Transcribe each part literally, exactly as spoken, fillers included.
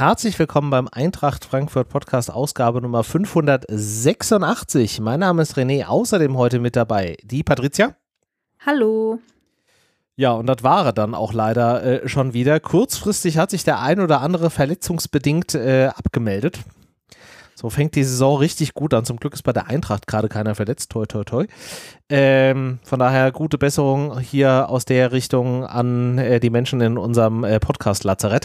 herzlich willkommen beim Eintracht Frankfurt Podcast Ausgabe Nummer fünfhundertsechsundachtzig. Mein Name ist René, außerdem heute mit dabei die Patricia. Hallo. Ja, und das war er dann auch leider äh, schon wieder. Kurzfristig hat sich der ein oder andere verletzungsbedingt äh, abgemeldet. So fängt die Saison richtig gut an. Zum Glück ist bei der Eintracht gerade keiner verletzt. Toi, toi, toi. Ähm, von daher gute Besserung hier aus der Richtung an äh, die Menschen in unserem äh, Podcast-Lazarett.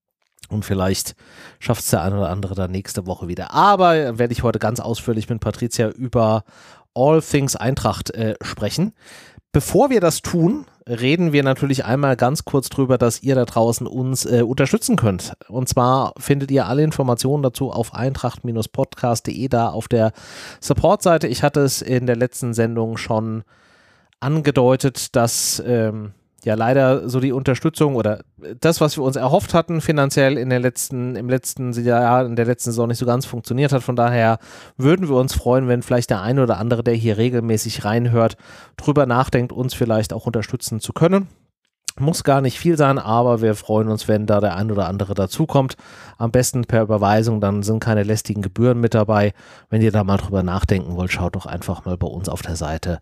Und vielleicht schafft es der eine oder andere dann nächste Woche wieder. Aber werde ich heute ganz ausführlich mit Patricia über All Things Eintracht äh, sprechen. Bevor wir das tun, reden wir natürlich einmal ganz kurz drüber, dass ihr da draußen uns äh, unterstützen könnt. Und zwar findet ihr alle Informationen dazu auf eintracht podcast punkt de, da auf der Support-Seite. Ich hatte es in der letzten Sendung schon angedeutet, dass ähm, ja leider so die Unterstützung oder das, was wir uns erhofft hatten, finanziell in der letzten, im letzten Jahr, in der letzten Saison nicht so ganz funktioniert hat. Von daher würden wir uns freuen, wenn vielleicht der eine oder andere, der hier regelmäßig reinhört, drüber nachdenkt, uns vielleicht auch unterstützen zu können. Muss gar nicht viel sein, aber wir freuen uns, wenn da der ein oder andere dazukommt. Am besten per Überweisung, dann sind keine lästigen Gebühren mit dabei. Wenn ihr da mal drüber nachdenken wollt, schaut doch einfach mal bei uns auf der Seite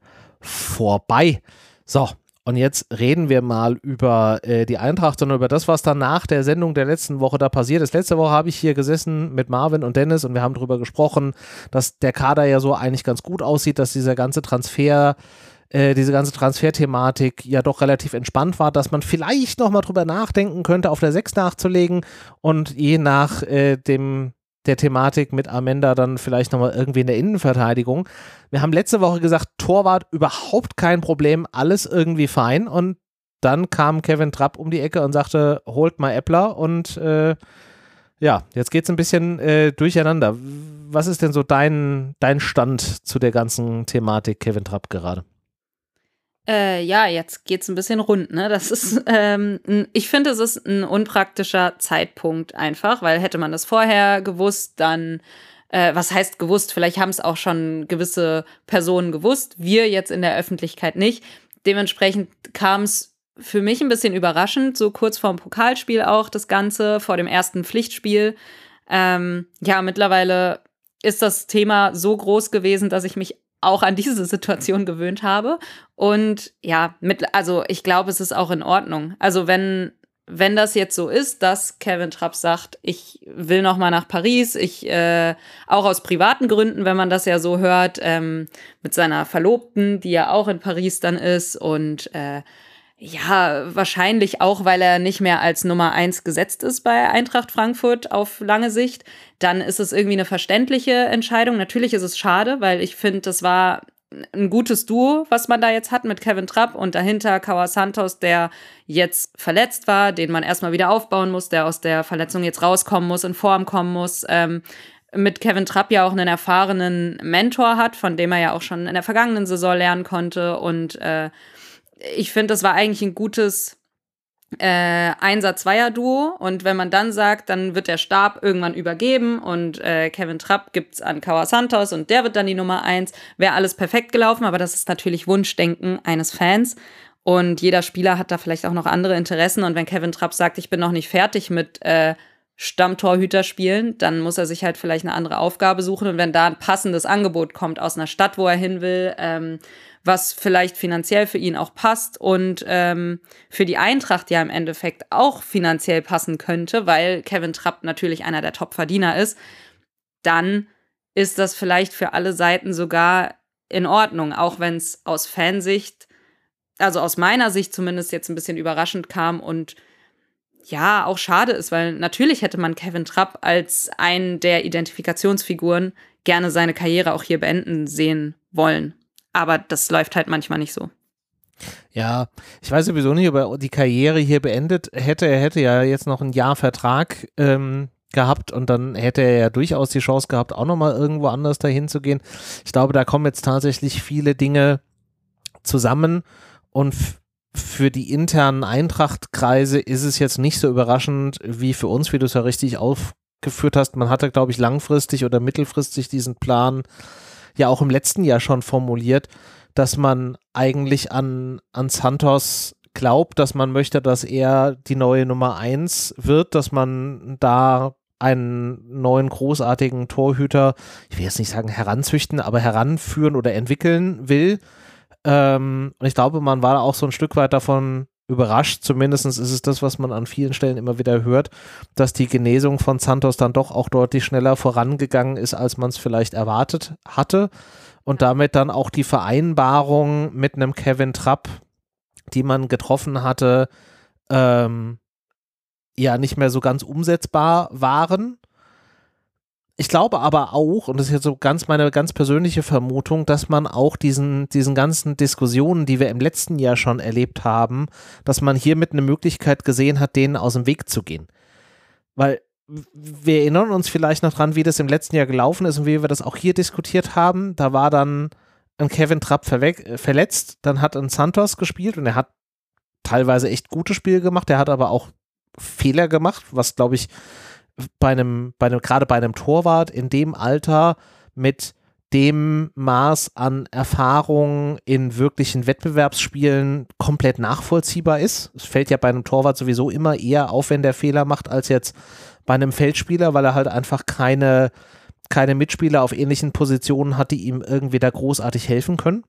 vorbei. So. Und jetzt reden wir mal über äh, die Eintracht, sondern über das, was dann nach der Sendung der letzten Woche da passiert ist. Letzte Woche habe ich hier gesessen mit Marvin und Dennis und wir haben darüber gesprochen, dass der Kader ja so eigentlich ganz gut aussieht, dass dieser ganze Transfer, äh, diese ganze Transferthematik ja doch relativ entspannt war, dass man vielleicht nochmal drüber nachdenken könnte, auf der sechs nachzulegen und je nach äh, dem der Thematik mit Amenda dann vielleicht nochmal irgendwie in der Innenverteidigung. Wir haben letzte Woche gesagt, Torwart überhaupt kein Problem, alles irgendwie fein und dann kam Kevin Trapp um die Ecke und sagte, holt mal Eppler und äh, ja, jetzt geht es ein bisschen äh, durcheinander. Was ist denn so dein, dein Stand zu der ganzen Thematik Kevin Trapp gerade? Äh, ja, jetzt geht's ein bisschen rund, ne? Das ist, ähm, ich finde, es ist ein unpraktischer Zeitpunkt einfach, weil hätte man das vorher gewusst, dann, äh, was heißt gewusst? Vielleicht haben es auch schon gewisse Personen gewusst, wir jetzt in der Öffentlichkeit nicht. Dementsprechend kam es für mich ein bisschen überraschend, so kurz vorm Pokalspiel auch das Ganze, vor dem ersten Pflichtspiel. Ähm, ja, mittlerweile ist das Thema so groß gewesen, dass ich mich auch an diese Situation gewöhnt habe. Und ja, mit, also ich glaube, es ist auch in Ordnung. Also wenn, wenn das jetzt so ist, dass Kevin Trapp sagt, ich will noch mal nach Paris, ich äh, auch aus privaten Gründen, wenn man das ja so hört, ähm, mit seiner Verlobten, die ja auch in Paris dann ist und äh, ja, wahrscheinlich auch, weil er nicht mehr als Nummer eins gesetzt ist bei Eintracht Frankfurt auf lange Sicht, dann ist es irgendwie eine verständliche Entscheidung. Natürlich ist es schade, weil ich finde, das war ein gutes Duo, was man da jetzt hat mit Kevin Trapp und dahinter Cauã Santos, der jetzt verletzt war, den man erstmal wieder aufbauen muss, der aus der Verletzung jetzt rauskommen muss, in Form kommen muss. Ähm, mit Kevin Trapp ja auch einen erfahrenen Mentor hat, von dem er ja auch schon in der vergangenen Saison lernen konnte und äh, ich finde, das war eigentlich ein gutes äh, Einser-Zweier-Duo. Und wenn man dann sagt, dann wird der Stab irgendwann übergeben und äh, Kevin Trapp gibt's an Cauã Santos und der wird dann die Nummer eins, wäre alles perfekt gelaufen. Aber das ist natürlich Wunschdenken eines Fans. Und jeder Spieler hat da vielleicht auch noch andere Interessen. Und wenn Kevin Trapp sagt, ich bin noch nicht fertig mit äh, Stammtorhüter spielen, dann muss er sich halt vielleicht eine andere Aufgabe suchen. Und wenn da ein passendes Angebot kommt aus einer Stadt, wo er hin will, ähm, was vielleicht finanziell für ihn auch passt und ähm, für die Eintracht ja im Endeffekt auch finanziell passen könnte, weil Kevin Trapp natürlich einer der Top-Verdiener ist, dann ist das vielleicht für alle Seiten sogar in Ordnung, auch wenn es aus Fansicht, also aus meiner Sicht zumindest jetzt ein bisschen überraschend kam und ja, auch schade ist, weil natürlich hätte man Kevin Trapp als einen der Identifikationsfiguren gerne seine Karriere auch hier beenden sehen wollen. Aber das läuft halt manchmal nicht so. Ja, ich weiß sowieso nicht, ob er die Karriere hier beendet hätte. Er hätte ja jetzt noch ein Jahr Vertrag ähm, gehabt und dann hätte er ja durchaus die Chance gehabt, auch nochmal irgendwo anders dahin zu gehen. Ich glaube, da kommen jetzt tatsächlich viele Dinge zusammen und f- für die internen Eintracht-Kreise ist es jetzt nicht so überraschend wie für uns, wie du es ja richtig aufgeführt hast. Man hatte, glaube ich, langfristig oder mittelfristig diesen Plan ja auch im letzten Jahr schon formuliert, dass man eigentlich an, an Santos glaubt, dass man möchte, dass er die neue Nummer eins wird, dass man da einen neuen großartigen Torhüter, ich will jetzt nicht sagen heranzüchten, aber heranführen oder entwickeln will. Ähm, und ich glaube, man war auch so ein Stück weit davon überrascht, zumindest ist es das, was man an vielen Stellen immer wieder hört, dass die Genesung von Santos dann doch auch deutlich schneller vorangegangen ist, als man es vielleicht erwartet hatte. Und damit dann auch die Vereinbarung mit einem Kevin Trapp, die man getroffen hatte, ähm, ja nicht mehr so ganz umsetzbar waren. Ich glaube aber auch, und das ist jetzt so ganz meine ganz persönliche Vermutung, dass man auch diesen, diesen ganzen Diskussionen, die wir im letzten Jahr schon erlebt haben, dass man hiermit eine Möglichkeit gesehen hat, denen aus dem Weg zu gehen. Weil wir erinnern uns vielleicht noch dran, wie das im letzten Jahr gelaufen ist und wie wir das auch hier diskutiert haben. Da war dann ein Kevin Trapp verwe- verletzt, dann hat ein Santos gespielt und er hat teilweise echt gute Spiele gemacht, er hat aber auch Fehler gemacht, was glaube ich bei einem, bei einem, gerade bei einem Torwart in dem Alter mit dem Maß an Erfahrung in wirklichen Wettbewerbsspielen komplett nachvollziehbar ist. Es fällt ja bei einem Torwart sowieso immer eher auf, wenn der Fehler macht, als jetzt bei einem Feldspieler, weil er halt einfach keine, keine Mitspieler auf ähnlichen Positionen hat, die ihm irgendwie da großartig helfen können.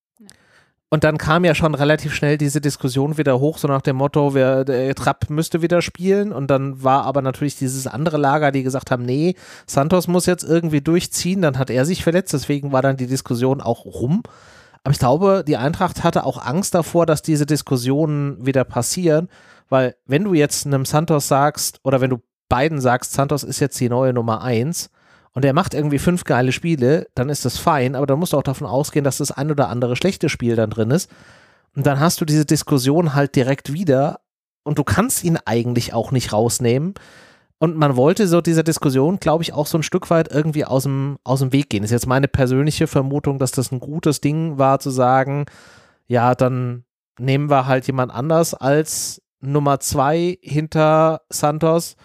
Und dann kam ja schon relativ schnell diese Diskussion wieder hoch, so nach dem Motto, wer, der Trapp müsste wieder spielen. Und dann war aber natürlich dieses andere Lager, die gesagt haben, nee, Santos muss jetzt irgendwie durchziehen. Dann hat er sich verletzt, deswegen war dann die Diskussion auch rum. Aber ich glaube, die Eintracht hatte auch Angst davor, dass diese Diskussionen wieder passieren. Weil wenn du jetzt einem Santos sagst, oder wenn du beiden sagst, Santos ist jetzt die neue Nummer eins, und er macht irgendwie fünf geile Spiele, dann ist das fein, aber dann musst du auch davon ausgehen, dass das ein oder andere schlechte Spiel dann drin ist. Und dann hast du diese Diskussion halt direkt wieder und du kannst ihn eigentlich auch nicht rausnehmen. Und man wollte so dieser Diskussion, glaube ich, auch so ein Stück weit irgendwie aus dem, aus dem Weg gehen. Das ist jetzt meine persönliche Vermutung, dass das ein gutes Ding war, zu sagen, ja, dann nehmen wir halt jemand anders als Nummer zwei hinter Santos,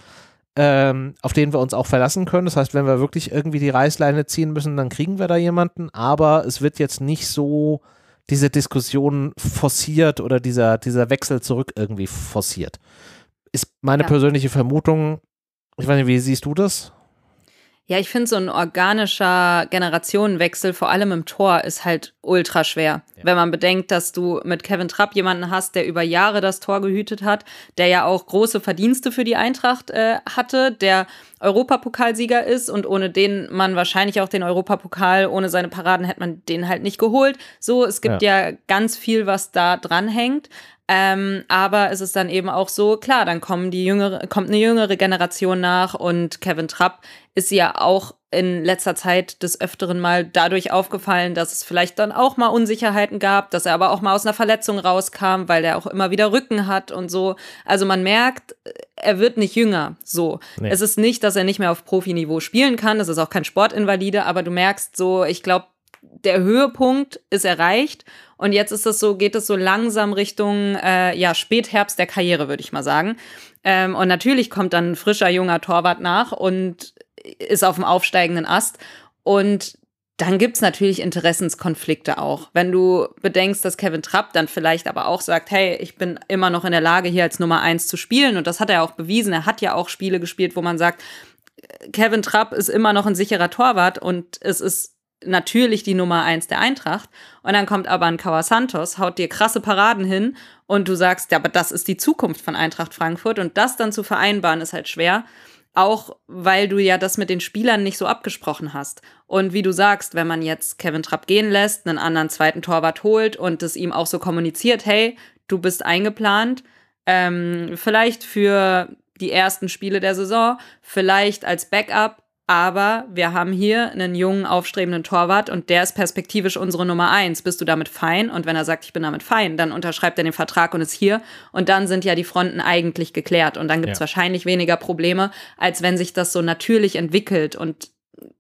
Ähm, auf den wir uns auch verlassen können. Das heißt, wenn wir wirklich irgendwie die Reißleine ziehen müssen, dann kriegen wir da jemanden, aber es wird jetzt nicht so diese Diskussion forciert oder dieser, dieser Wechsel zurück irgendwie forciert. Ist meine Ja. persönliche Vermutung. Ich weiß nicht, wie siehst du das? Ja, ich finde, so ein organischer Generationenwechsel, vor allem im Tor, ist halt ultra schwer. Ja. Wenn man bedenkt, dass du mit Kevin Trapp jemanden hast, der über Jahre das Tor gehütet hat, der ja auch große Verdienste für die Eintracht äh, hatte, der Europapokalsieger ist und ohne den man wahrscheinlich auch den Europapokal, ohne seine Paraden hätte man den halt nicht geholt. So, es gibt ja, ja ganz viel, was da dranhängt. Ähm, aber es ist dann eben auch so, klar, dann kommen die jüngere, kommt eine jüngere Generation nach und Kevin Trapp ist ja auch in letzter Zeit des Öfteren mal dadurch aufgefallen, dass es vielleicht dann auch mal Unsicherheiten gab, dass er aber auch mal aus einer Verletzung rauskam, weil er auch immer wieder Rücken hat und so. Also man merkt, er wird nicht jünger, so. Nee. Es ist nicht, dass er nicht mehr auf Profiniveau spielen kann, das ist auch kein Sportinvalide, aber du merkst so, ich glaube, der Höhepunkt ist erreicht und jetzt ist es so, geht es so langsam Richtung äh, ja, Spätherbst der Karriere, würde ich mal sagen. Ähm, und natürlich kommt dann ein frischer, junger Torwart nach und ist auf dem aufsteigenden Ast. Und dann gibt es natürlich Interessenskonflikte auch. Wenn du bedenkst, dass Kevin Trapp dann vielleicht aber auch sagt, hey, ich bin immer noch in der Lage, hier als Nummer eins zu spielen. Und das hat er auch bewiesen. Er hat ja auch Spiele gespielt, wo man sagt, Kevin Trapp ist immer noch ein sicherer Torwart und es ist natürlich die Nummer eins der Eintracht. Und dann kommt aber ein Kawa Santos, haut dir krasse Paraden hin und du sagst, ja, aber das ist die Zukunft von Eintracht Frankfurt. Und das dann zu vereinbaren, ist halt schwer. Auch weil du ja das mit den Spielern nicht so abgesprochen hast. Und wie du sagst, wenn man jetzt Kevin Trapp gehen lässt, einen anderen zweiten Torwart holt und es ihm auch so kommuniziert, hey, du bist eingeplant, ähm, vielleicht für die ersten Spiele der Saison, vielleicht als Backup, aber wir haben hier einen jungen, aufstrebenden Torwart und der ist perspektivisch unsere Nummer eins. Bist du damit fein? Und wenn er sagt, ich bin damit fein, dann unterschreibt er den Vertrag und ist hier. Und dann sind ja die Fronten eigentlich geklärt. Und dann gibt es ja. wahrscheinlich weniger Probleme, als wenn sich das so natürlich entwickelt. Und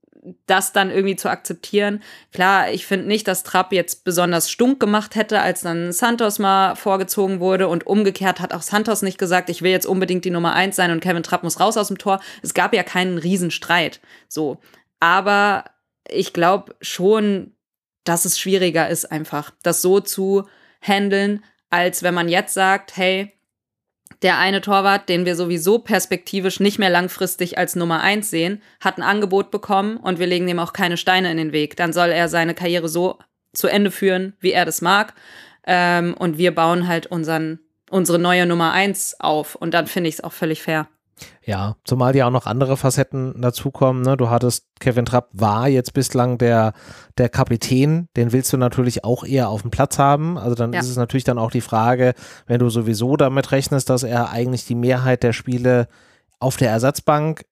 das dann irgendwie zu akzeptieren. Klar, ich finde nicht, dass Trapp jetzt besonders stunk gemacht hätte, als dann Santos mal vorgezogen wurde und umgekehrt hat auch Santos nicht gesagt, ich will jetzt unbedingt die Nummer eins sein und Kevin Trapp muss raus aus dem Tor. Es gab ja keinen Riesenstreit. So. Aber ich glaube schon, dass es schwieriger ist einfach, das so zu handeln, als wenn man jetzt sagt, hey, der eine Torwart, den wir sowieso perspektivisch nicht mehr langfristig als Nummer eins sehen, hat ein Angebot bekommen und wir legen dem auch keine Steine in den Weg. Dann soll er seine Karriere so zu Ende führen, wie er das mag. Ähm, und wir bauen halt unseren, unsere neue Nummer eins auf. Und dann finde ich es auch völlig fair. Ja, zumal ja auch noch andere Facetten dazukommen. Ne? Du hattest, Kevin Trapp war jetzt bislang der, der Kapitän, den willst du natürlich auch eher auf dem Platz haben. Also dann ja. ist es natürlich dann auch die Frage, wenn du sowieso damit rechnest, dass er eigentlich die Mehrheit der Spiele auf der Ersatzbank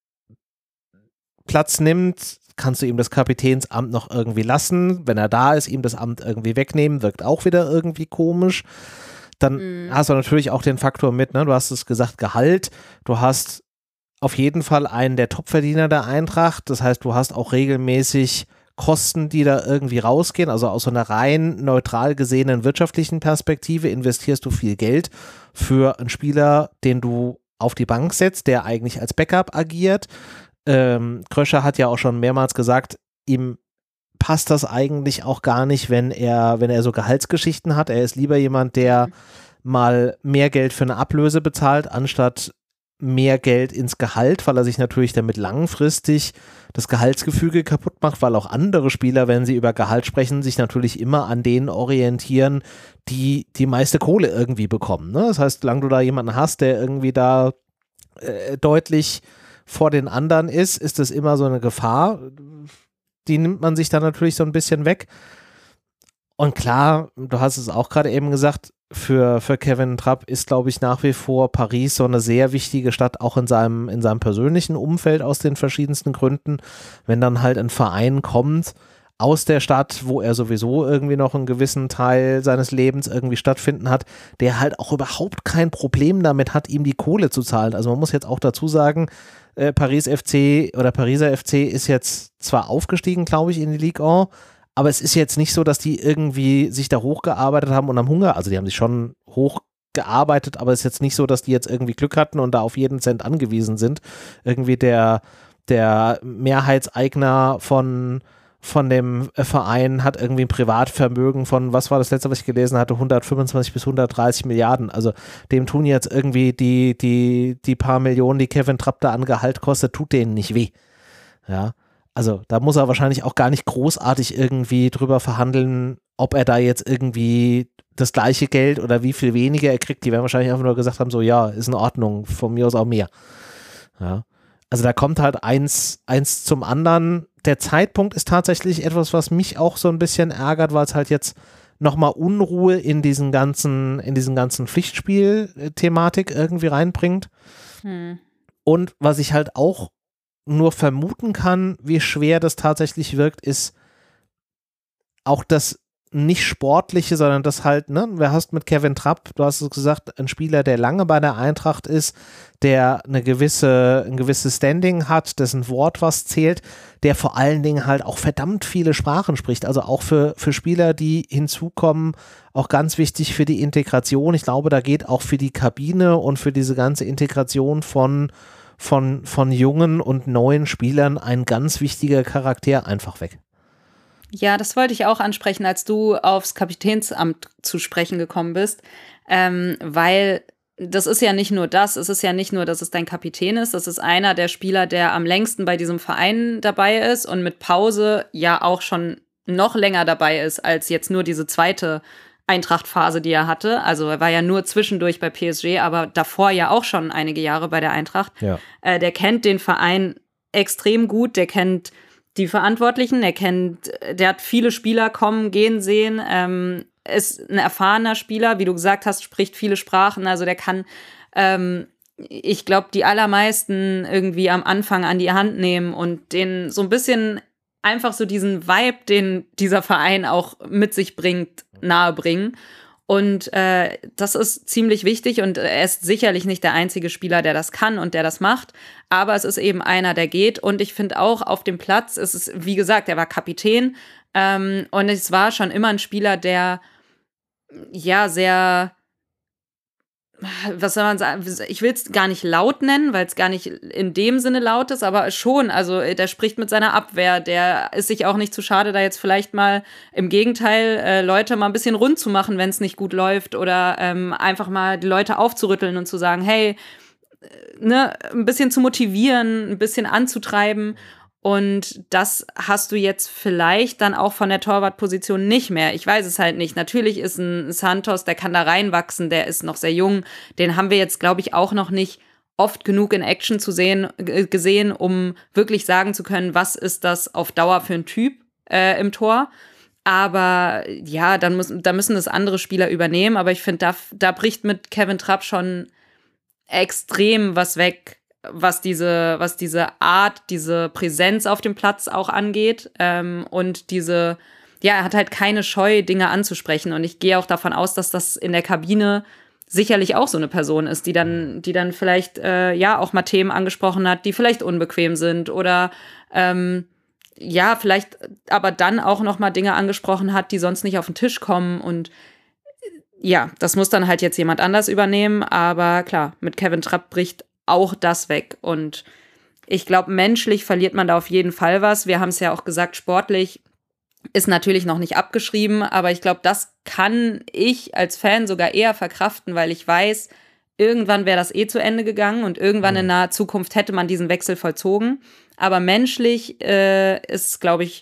Platz nimmt, kannst du ihm das Kapitänsamt noch irgendwie lassen. Wenn er da ist, ihm das Amt irgendwie wegnehmen, wirkt auch wieder irgendwie komisch. Dann mhm. hast du natürlich auch den Faktor mit, ne? Du hast es gesagt, Gehalt. Du hast auf jeden Fall einen der Topverdiener der Eintracht. Das heißt, du hast auch regelmäßig Kosten, die da irgendwie rausgehen. Also aus so einer rein neutral gesehenen wirtschaftlichen Perspektive investierst du viel Geld für einen Spieler, den du auf die Bank setzt, der eigentlich als Backup agiert. Ähm, Kröscher hat ja auch schon mehrmals gesagt, ihm passt das eigentlich auch gar nicht, wenn er, wenn er so Gehaltsgeschichten hat. Er ist lieber jemand, der mal mehr Geld für eine Ablöse bezahlt, anstatt mehr Geld ins Gehalt, weil er sich natürlich damit langfristig das Gehaltsgefüge kaputt macht, weil auch andere Spieler, wenn sie über Gehalt sprechen, sich natürlich immer an denen orientieren, die die meiste Kohle irgendwie bekommen. Ne? Das heißt, solange du da jemanden hast, der irgendwie da äh, deutlich vor den anderen ist, ist das immer so eine Gefahr. Die nimmt man sich dann natürlich so ein bisschen weg. Und klar, du hast es auch gerade eben gesagt, für, für Kevin Trapp ist, glaube ich, nach wie vor Paris so eine sehr wichtige Stadt, auch in seinem, in seinem persönlichen Umfeld aus den verschiedensten Gründen. Wenn dann halt ein Verein kommt aus der Stadt, wo er sowieso irgendwie noch einen gewissen Teil seines Lebens irgendwie stattfinden hat, der halt auch überhaupt kein Problem damit hat, ihm die Kohle zu zahlen. Also man muss jetzt auch dazu sagen, äh, Paris F C oder Pariser F C ist jetzt zwar aufgestiegen, glaube ich, in die Ligue eins, aber es ist jetzt nicht so, dass die irgendwie sich da hochgearbeitet haben und am Hunger, also die haben sich schon hochgearbeitet, aber es ist jetzt nicht so, dass die jetzt irgendwie Glück hatten und da auf jeden Cent angewiesen sind. Irgendwie der, der Mehrheitseigner von, von dem Verein hat irgendwie ein Privatvermögen von, was war das letzte, was ich gelesen hatte, hundertfünfundzwanzig bis hundertdreißig Milliarden. Also dem tun jetzt irgendwie die, die, die paar Millionen, die Kevin Trapp da an Gehalt kostet, tut denen nicht weh. Ja. Also da muss er wahrscheinlich auch gar nicht großartig irgendwie drüber verhandeln, ob er da jetzt irgendwie das gleiche Geld oder wie viel weniger er kriegt. Die werden wahrscheinlich einfach nur gesagt haben, so ja, ist in Ordnung, von mir aus auch mehr. Ja. Also da kommt halt eins, eins zum anderen. Der Zeitpunkt ist tatsächlich etwas, was mich auch so ein bisschen ärgert, weil es halt jetzt nochmal Unruhe in diesen ganzen, in diesen ganzen Pflichtspiel-Thematik irgendwie reinbringt. Hm. Und was ich halt auch nur vermuten kann, wie schwer das tatsächlich wirkt, ist auch das nicht Sportliche, sondern das halt, ne, wer hast mit Kevin Trapp, du hast es gesagt, ein Spieler, der lange bei der Eintracht ist, der eine gewisse, ein gewisses Standing hat, dessen Wort was zählt, der vor allen Dingen halt auch verdammt viele Sprachen spricht, also auch für, für Spieler, die hinzukommen, auch ganz wichtig für die Integration. Ich glaube, da geht auch für die Kabine und für diese ganze Integration von Von, von jungen und neuen Spielern ein ganz wichtiger Charakter einfach weg. Ja, das wollte ich auch ansprechen, als du aufs Kapitänsamt zu sprechen gekommen bist, ähm, weil das ist ja nicht nur das, es ist ja nicht nur, dass es dein Kapitän ist, das ist einer der Spieler, der am längsten bei diesem Verein dabei ist und mit Pause ja auch schon noch länger dabei ist, als jetzt nur diese zweite Eintracht-Phase, die er hatte. Also er war ja nur zwischendurch bei P S G, aber davor ja auch schon einige Jahre bei der Eintracht. Ja. Äh, der kennt den Verein extrem gut, der kennt die Verantwortlichen, der kennt, der hat viele Spieler kommen, gehen sehen, ähm, ist ein erfahrener Spieler, wie du gesagt hast, spricht viele Sprachen, also der kann, ähm, ich glaube, die allermeisten irgendwie am Anfang an die Hand nehmen und den so ein bisschen einfach so diesen Vibe, den dieser Verein auch mit sich bringt, nahebringen. Und äh, das ist ziemlich wichtig und er ist sicherlich nicht der einzige Spieler, der das kann und der das macht, aber es ist eben einer, der geht. Und ich finde auch auf dem Platz, es ist, wie gesagt, er war Kapitän ähm, und es war schon immer ein Spieler, der ja sehr was soll man sagen, ich will es gar nicht laut nennen, weil es gar nicht in dem Sinne laut ist, aber schon, also der spricht mit seiner Abwehr, der ist sich auch nicht zu schade, da jetzt vielleicht mal im Gegenteil äh, Leute mal ein bisschen rund zu machen, wenn es nicht gut läuft oder ähm, einfach mal die Leute aufzurütteln und zu sagen, hey, ne, ein bisschen zu motivieren, ein bisschen anzutreiben. Und das hast du jetzt vielleicht dann auch von der Torwartposition nicht mehr. Ich weiß es halt nicht. Natürlich ist ein Santos, der kann da reinwachsen, der ist noch sehr jung. Den haben wir jetzt, glaube ich, auch noch nicht oft genug in Action zu sehen, äh, gesehen, um wirklich sagen zu können, was ist das auf Dauer für ein Typ äh, im Tor. Aber ja, dann muss, da müssen das andere Spieler übernehmen. Aber ich finde, da, da bricht mit Kevin Trapp schon extrem was weg, was diese, was diese Art, diese Präsenz auf dem Platz auch angeht. Ähm, und diese, ja, er hat halt keine Scheu, Dinge anzusprechen. Und ich gehe auch davon aus, dass das in der Kabine sicherlich auch so eine Person ist, die dann, die dann vielleicht äh, ja auch mal Themen angesprochen hat, die vielleicht unbequem sind oder ähm, ja, vielleicht aber dann auch noch mal Dinge angesprochen hat, die sonst nicht auf den Tisch kommen. Und ja, das muss dann halt jetzt jemand anders übernehmen. Aber klar, mit Kevin Trapp bricht auch das weg. Und ich glaube, menschlich verliert man da auf jeden Fall was. Wir haben es ja auch gesagt, sportlich ist natürlich noch nicht abgeschrieben, aber ich glaube, das kann ich als Fan sogar eher verkraften, weil ich weiß, irgendwann wäre das eh zu Ende gegangen und irgendwann in naher Zukunft hätte man diesen Wechsel vollzogen. Aber menschlich äh, ist es, glaube ich,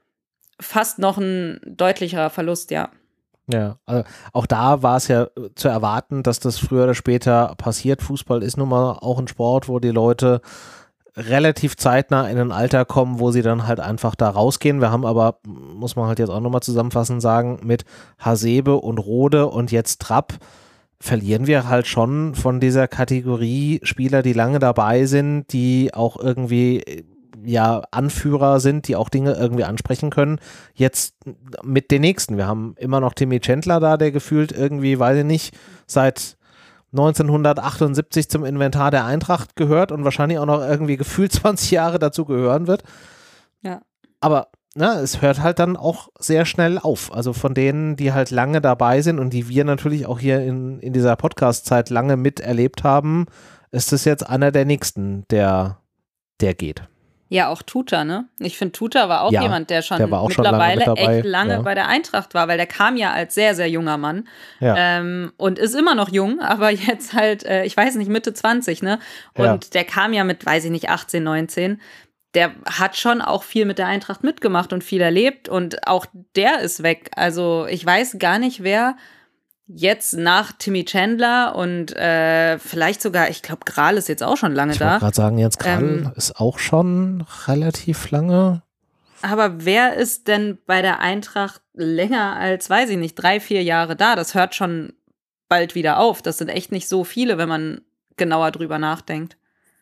fast noch ein deutlicherer Verlust, ja. Ja, also auch da war es ja zu erwarten, dass das früher oder später passiert. Fußball ist nun mal auch ein Sport, wo die Leute relativ zeitnah in ein Alter kommen, wo sie dann halt einfach da rausgehen. Wir haben aber, muss man halt jetzt auch nochmal zusammenfassend sagen, mit Hasebe und Rode und jetzt Trapp verlieren wir halt schon von dieser Kategorie Spieler, die lange dabei sind, die auch irgendwie ja Anführer sind, die auch Dinge irgendwie ansprechen können. Jetzt mit den nächsten. Wir haben immer noch Timmy Chandler da, der gefühlt irgendwie, weiß ich nicht, seit neunzehnhundertachtundsiebzig zum Inventar der Eintracht gehört und wahrscheinlich auch noch irgendwie gefühlt zwanzig Jahre dazu gehören wird. Ja. Aber na, es hört halt dann auch sehr schnell auf. Also von denen, die halt lange dabei sind und die wir natürlich auch hier in, in dieser Podcast-Zeit lange miterlebt haben, ist es jetzt einer der nächsten, der, der geht. Ja, auch Tuta, ne? Ich finde, Tuta war auch ja, jemand, der schon der war auch mittlerweile schon lange echt lange ja. bei der Eintracht war, weil der kam ja als sehr, sehr junger Mann ja. ähm, und ist immer noch jung, aber jetzt halt, äh, ich weiß nicht, Mitte zwanzig, ne? Und ja. der kam ja mit, weiß ich nicht, achtzehn, neunzehn. Der hat schon auch viel mit der Eintracht mitgemacht und viel erlebt und auch der ist weg. Also ich weiß gar nicht, wer jetzt nach Timmy Chandler und äh, vielleicht sogar, ich glaube, Gral ist jetzt auch schon lange ich da. Ich wollte gerade sagen, jetzt Gral ähm, ist auch schon relativ lange. Aber wer ist denn bei der Eintracht länger als, weiß ich nicht, drei, vier Jahre da? Das hört schon bald wieder auf. Das sind echt nicht so viele, wenn man genauer drüber nachdenkt.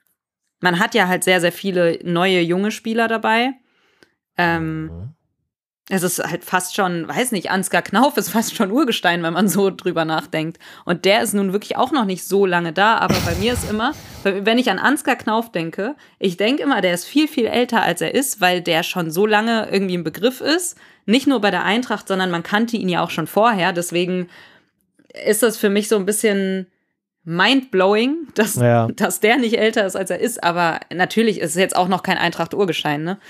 Man hat ja halt sehr, sehr viele neue, junge Spieler dabei. Ähm, mhm. Es ist halt fast schon, weiß nicht, Ansgar Knauf ist fast schon Urgestein, wenn man so drüber nachdenkt. Und der ist nun wirklich auch noch nicht so lange da. Aber bei mir ist immer, wenn ich an Ansgar Knauf denke, ich denke immer, der ist viel, viel älter, als er ist, weil der schon so lange irgendwie im Begriff ist. Nicht nur bei der Eintracht, sondern man kannte ihn ja auch schon vorher. Deswegen ist das für mich so ein bisschen mindblowing, dass, ja. dass der nicht älter ist, als er ist. Aber natürlich ist es jetzt auch noch kein Eintracht-Urgestein, ne?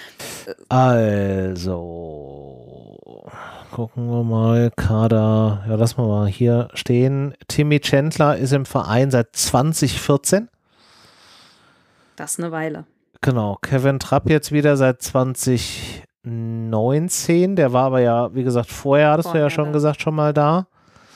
Also, gucken wir mal, Kader, ja, lassen wir mal hier stehen. Timmy Chandler ist im Verein seit zwanzig vierzehn. Das ist eine Weile. Genau, Kevin Trapp jetzt wieder seit zwanzig neunzehn. Der war aber ja, wie gesagt, vorher, hattest vorher, du ja schon da. gesagt, schon mal da.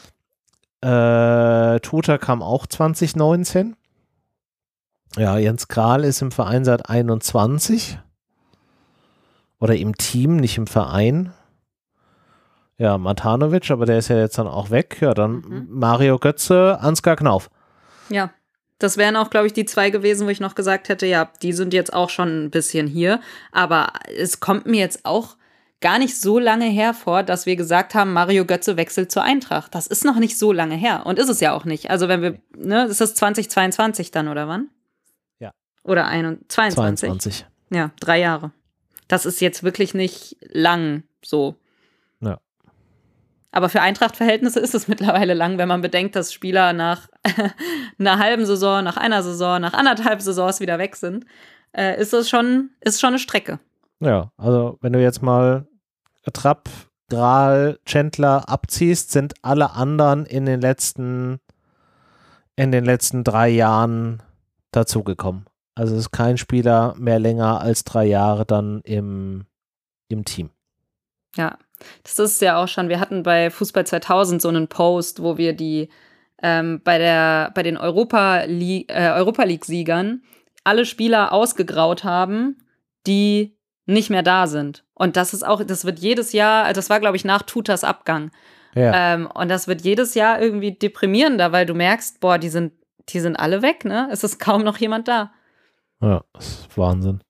Äh, Tuta kam auch zwanzig neunzehn. Ja, Jens Gral ist im Verein seit einundzwanzig. Oder im Team, nicht im Verein. Ja, Matanovic, aber der ist ja jetzt dann auch weg. Ja, dann mhm. Mario Götze, Ansgar Knauf. Ja, das wären auch, glaube ich, die zwei gewesen, wo ich noch gesagt hätte, ja, die sind jetzt auch schon ein bisschen hier. Aber es kommt mir jetzt auch gar nicht so lange her vor, dass wir gesagt haben, Mario Götze wechselt zur Eintracht. Das ist noch nicht so lange her. Und ist es ja auch nicht. Also wenn wir, ne, ist das zwanzig zweiundzwanzig dann, oder wann? Ja. Oder zweiundzwanzig? zweiundzwanzig. Ja, drei Jahre. Das ist jetzt wirklich nicht lang so. Ja. Aber für Eintracht-Verhältnisse ist es mittlerweile lang, wenn man bedenkt, dass Spieler nach einer halben Saison, nach einer Saison, nach anderthalb Saisons wieder weg sind, äh, ist das schon, ist schon eine Strecke. Ja, also wenn du jetzt mal Trapp, Grahl, Chandler abziehst, sind alle anderen in den letzten in den letzten drei Jahren dazugekommen. Also ist kein Spieler mehr länger als drei Jahre dann im, im Team. Ja, das ist ja auch schon, wir hatten bei Fußball zweitausend so einen Post, wo wir die ähm, bei, der, bei den Europa League, äh, Europa League-Siegern alle Spieler ausgegraut haben, die nicht mehr da sind. Und das ist auch, das wird jedes Jahr, das war, glaube ich, nach Tutas Abgang. Ja. Ähm, und das wird jedes Jahr irgendwie deprimierender, weil du merkst, boah, die sind, die sind alle weg, ne? Es ist kaum noch jemand da. Ja, das ist Wahnsinn.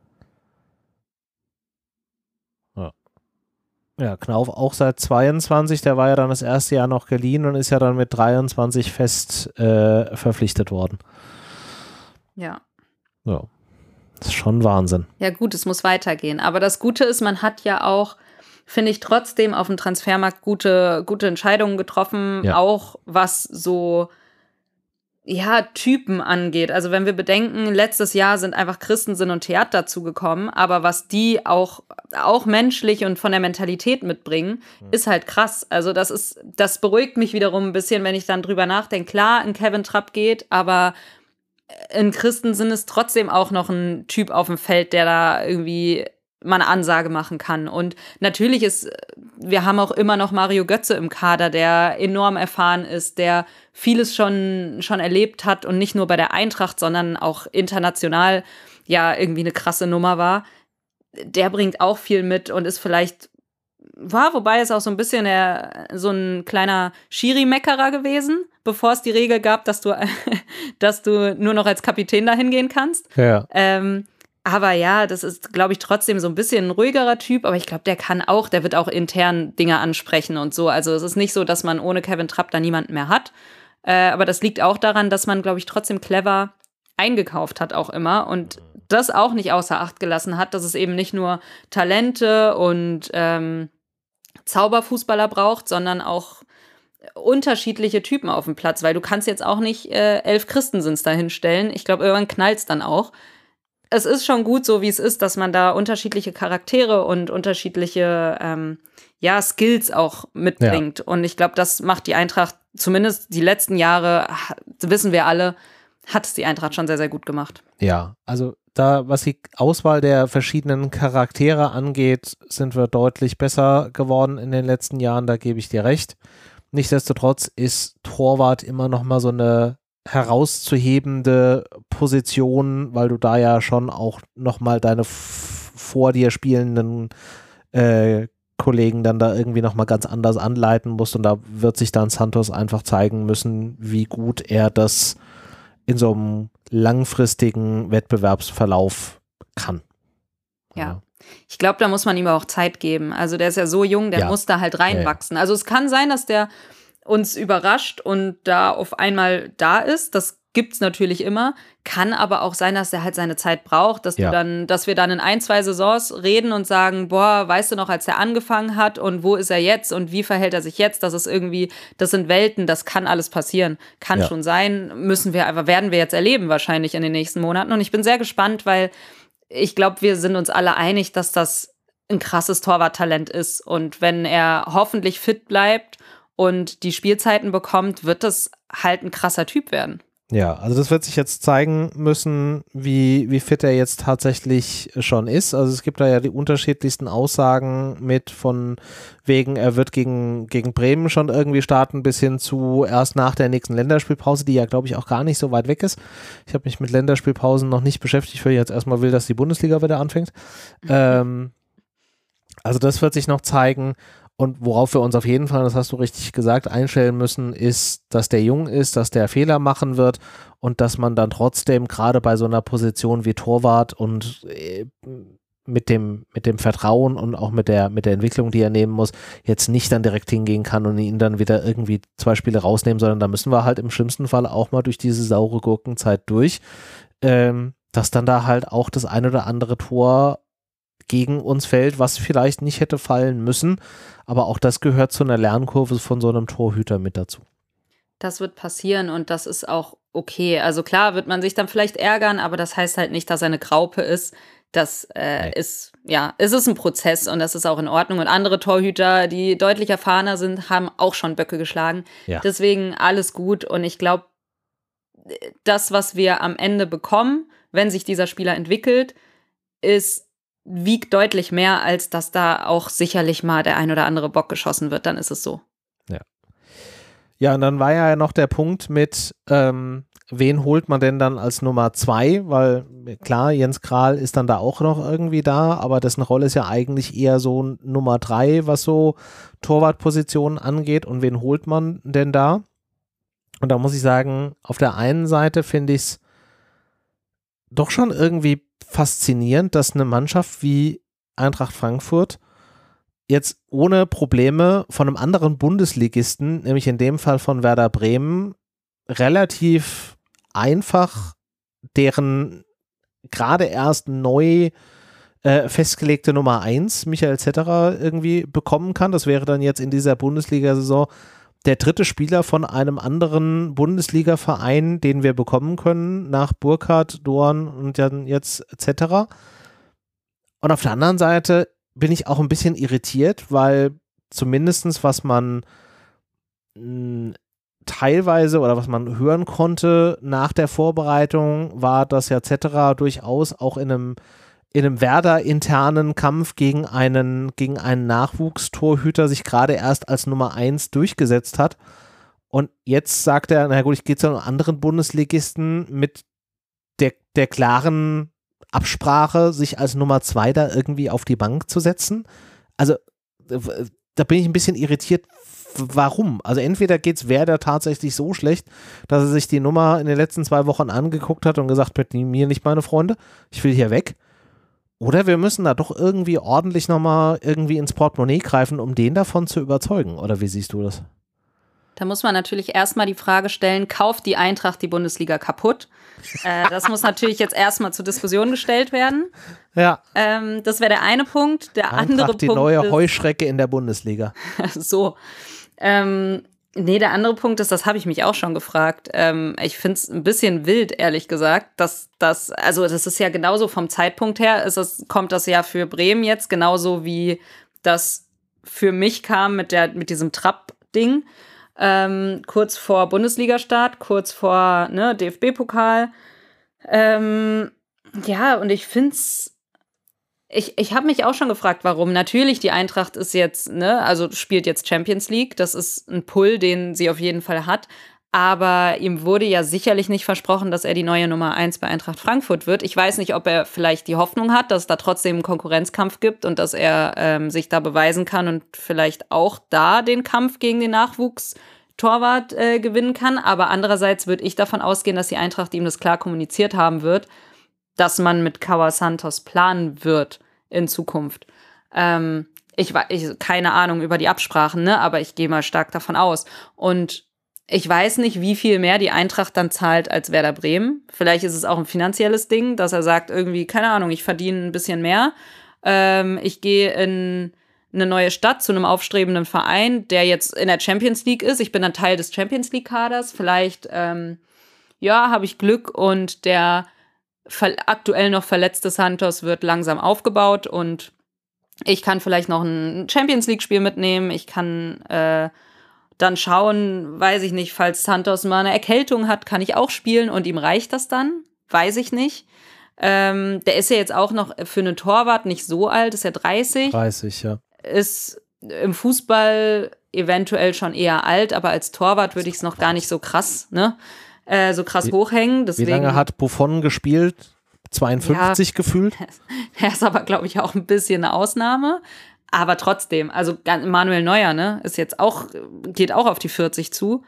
Ja. Ja, Knauf auch seit zweiundzwanzig, der war ja dann das erste Jahr noch geliehen und ist ja dann mit dreiundzwanzig fest äh, verpflichtet worden. Ja. Ja. Das ist schon Wahnsinn. Ja gut, es muss weitergehen. Aber das Gute ist, man hat ja auch, finde ich, trotzdem auf dem Transfermarkt gute, gute Entscheidungen getroffen, ja. Auch was so, ja, Typen angeht. Also wenn wir bedenken, letztes Jahr sind einfach Christensen und Theat dazugekommen, aber was die auch, auch menschlich und von der Mentalität mitbringen, mhm. ist halt krass. Also das ist, das beruhigt mich wiederum ein bisschen, wenn ich dann drüber nachdenke. Klar, ein Kevin Trapp geht, aber in Christensen ist trotzdem auch noch ein Typ auf dem Feld, der da irgendwie mal eine Ansage machen kann. Und natürlich ist, wir haben auch immer noch Mario Götze im Kader, der enorm erfahren ist, der vieles schon, schon erlebt hat und nicht nur bei der Eintracht, sondern auch international ja irgendwie eine krasse Nummer war. Der bringt auch viel mit und ist vielleicht, war, wobei es auch so ein bisschen der, so ein kleiner Schiri-Meckerer gewesen, bevor es die Regel gab, dass du, dass du nur noch als Kapitän dahin gehen kannst. Ja. Ähm, aber ja, das ist, glaube ich, trotzdem so ein bisschen ein ruhigerer Typ, aber ich glaube, der kann auch, der wird auch intern Dinge ansprechen und so. Also es ist nicht so, dass man ohne Kevin Trapp da niemanden mehr hat. Äh, aber das liegt auch daran, dass man, glaube ich, trotzdem clever eingekauft hat auch immer und das auch nicht außer Acht gelassen hat, dass es eben nicht nur Talente und ähm, Zauberfußballer braucht, sondern auch unterschiedliche Typen auf dem Platz, weil du kannst jetzt auch nicht äh, elf Christensens da hinstellen. Ich glaube, irgendwann knallt's dann auch. Es ist schon gut, so wie es ist, dass man da unterschiedliche Charaktere und unterschiedliche ähm, ja, Skills auch mitbringt. Ja. Und ich glaube, das macht die Eintracht, zumindest die letzten Jahre, wissen wir alle, hat es die Eintracht schon sehr, sehr gut gemacht. Ja, also da, was die Auswahl der verschiedenen Charaktere angeht, sind wir deutlich besser geworden in den letzten Jahren, da gebe ich dir recht. Nichtsdestotrotz ist Torwart immer noch mal so eine herauszuhebende Position, weil du da ja schon auch noch mal deine f- vor dir spielenden äh, Kollegen dann da irgendwie noch mal ganz anders anleiten musst und da wird sich dann Santos einfach zeigen müssen, wie gut er das in so einem langfristigen Wettbewerbsverlauf kann. Ja. ja. Ich glaube, da muss man ihm auch Zeit geben. Also der ist ja so jung, der ja. muss da halt reinwachsen. Ja, ja. Also es kann sein, dass der uns überrascht und da auf einmal da ist. Das gibt's natürlich immer. Kann aber auch sein, dass er halt seine Zeit braucht, dass ja. du dann, dass wir dann in ein, zwei Saisons reden und sagen, boah, weißt du noch, als er angefangen hat und wo ist er jetzt und wie verhält er sich jetzt? Das ist irgendwie, das sind Welten, das kann alles passieren. Kann ja. schon sein, müssen wir einfach, werden wir jetzt erleben wahrscheinlich in den nächsten Monaten. Und ich bin sehr gespannt, weil ich glaube, wir sind uns alle einig, dass das ein krasses Torwarttalent ist. Und wenn er hoffentlich fit bleibt und die Spielzeiten bekommt, wird das halt ein krasser Typ werden. Ja, also das wird sich jetzt zeigen müssen, wie, wie fit er jetzt tatsächlich schon ist. Also es gibt da ja die unterschiedlichsten Aussagen mit von wegen, er wird gegen, gegen Bremen schon irgendwie starten, bis hin zu erst nach der nächsten Länderspielpause, die ja, glaube ich, auch gar nicht so weit weg ist. Ich habe mich mit Länderspielpausen noch nicht beschäftigt, weil ich jetzt erstmal will, dass die Bundesliga wieder anfängt. Mhm. Ähm, also das wird sich noch zeigen. Und worauf wir uns auf jeden Fall, das hast du richtig gesagt, einstellen müssen, ist, dass der jung ist, dass der Fehler machen wird und dass man dann trotzdem gerade bei so einer Position wie Torwart und äh, mit dem, mit dem Vertrauen und auch mit der, mit der Entwicklung, die er nehmen muss, jetzt nicht dann direkt hingehen kann und ihn dann wieder irgendwie zwei Spiele rausnehmen, sondern da müssen wir halt im schlimmsten Fall auch mal durch diese saure Gurkenzeit durch, ähm, dass dann da halt auch das ein oder andere Tor gegen uns fällt, was vielleicht nicht hätte fallen müssen. Aber auch das gehört zu einer Lernkurve von so einem Torhüter mit dazu. Das wird passieren und das ist auch okay. Also klar wird man sich dann vielleicht ärgern, aber das heißt halt nicht, dass er eine Graupe ist. Das äh, nee. ist, ja, es ist ein Prozess und das ist auch in Ordnung. Und andere Torhüter, die deutlich erfahrener sind, haben auch schon Böcke geschlagen. Ja. Deswegen alles gut und ich glaube, das, was wir am Ende bekommen, wenn sich dieser Spieler entwickelt, ist, wiegt deutlich mehr, als dass da auch sicherlich mal der ein oder andere Bock geschossen wird. Dann ist es so. Ja. Ja, und dann war ja noch der Punkt mit, ähm, wen holt man denn dann als Nummer zwei? Weil klar, Jens Kral ist dann da auch noch irgendwie da, aber dessen Rolle ist ja eigentlich eher so Nummer drei, was so Torwartpositionen angeht. Und wen holt man denn da? Und da muss ich sagen, auf der einen Seite finde ich es doch schon irgendwie faszinierend, dass eine Mannschaft wie Eintracht Frankfurt jetzt ohne Probleme von einem anderen Bundesligisten, nämlich in dem Fall von Werder Bremen, relativ einfach deren gerade erst neu äh, festgelegte Nummer eins, Michael Zetterer, irgendwie bekommen kann. Das wäre dann jetzt in dieser Bundesliga-Saison der dritte Spieler von einem anderen Bundesliga-Verein, den wir bekommen können, nach Burkhardt, Dorn und dann jetzt Zetterer. Und auf der anderen Seite bin ich auch ein bisschen irritiert, weil zumindestens was man mh, teilweise oder was man hören konnte nach der Vorbereitung, war, dass ja Zetterer durchaus auch in einem in einem Werder-internen Kampf gegen einen, gegen einen Nachwuchstorhüter sich gerade erst als Nummer eins durchgesetzt hat. Und jetzt sagt er, na gut, ich gehe zu einem anderen Bundesligisten mit der, der klaren Absprache, sich als Nummer zwei da irgendwie auf die Bank zu setzen. Also da bin ich ein bisschen irritiert, warum? Also entweder geht es Werder tatsächlich so schlecht, dass er sich die Nummer in den letzten zwei Wochen angeguckt hat und gesagt, mit mir nicht, meine Freunde, ich will hier weg. Oder wir müssen da doch irgendwie ordentlich nochmal irgendwie ins Portemonnaie greifen, um den davon zu überzeugen. Oder wie siehst du das? Da muss man natürlich erstmal die Frage stellen, kauft die Eintracht die Bundesliga kaputt? äh, das muss natürlich jetzt erstmal zur Diskussion gestellt werden. Ja. Ähm, das wäre der eine Punkt. Der Eintracht, andere die Punkt neue ist, Heuschrecke in der Bundesliga. so. Ähm, nee, der andere Punkt ist, das habe ich mich auch schon gefragt. Ähm, ich finde es ein bisschen wild, ehrlich gesagt, dass das, also das ist ja genauso vom Zeitpunkt her, ist das, kommt das ja für Bremen jetzt, genauso wie das für mich kam mit, der, mit diesem Trapp-Ding. Ähm, kurz vor Bundesliga-Start, kurz vor ne, D F B-Pokal. Ähm, ja, und ich finde es, ich, ich habe mich auch schon gefragt, warum. Natürlich, die Eintracht ist jetzt, ne, also spielt jetzt Champions League. Das ist ein Pull, den sie auf jeden Fall hat. Aber ihm wurde ja sicherlich nicht versprochen, dass er die neue Nummer eins bei Eintracht Frankfurt wird. Ich weiß nicht, ob er vielleicht die Hoffnung hat, dass es da trotzdem einen Konkurrenzkampf gibt und dass er ähm, sich da beweisen kann und vielleicht auch da den Kampf gegen den Nachwuchstorwart äh, gewinnen kann. Aber andererseits würde ich davon ausgehen, dass die Eintracht ihm das klar kommuniziert haben wird, dass man mit Kawa Santos planen wird in Zukunft. Ähm, ich weiß, keine Ahnung über die Absprachen, ne? Aber ich gehe mal stark davon aus. Und ich weiß nicht, wie viel mehr die Eintracht dann zahlt als Werder Bremen. Vielleicht ist es auch ein finanzielles Ding, dass er sagt, irgendwie, keine Ahnung, ich verdiene ein bisschen mehr. Ähm, ich gehe in eine neue Stadt zu einem aufstrebenden Verein, der jetzt in der Champions League ist. Ich bin dann Teil des Champions League-Kaders. Vielleicht, ähm, ja, habe ich Glück und der ver- aktuell noch verletzte Santos wird langsam aufgebaut und ich kann vielleicht noch ein Champions League-Spiel mitnehmen. Ich kann äh, dann schauen, weiß ich nicht, falls Santos mal eine Erkältung hat, kann ich auch spielen und ihm reicht das dann? Weiß ich nicht. Ähm, der ist ja jetzt auch noch für einen Torwart nicht so alt, ist ja dreißig. dreißig, ja. Ist im Fußball eventuell schon eher alt, aber als Torwart würde ich es noch gar nicht so krass, ne? Äh, so krass wie, hochhängen. Deswegen, wie lange hat Buffon gespielt? zweiundfünfzig ja, gefühlt? Er ist aber, glaube ich, auch ein bisschen eine Ausnahme. Aber trotzdem, also Manuel Neuer, ne, ist jetzt auch, geht auch auf die vierzig zu,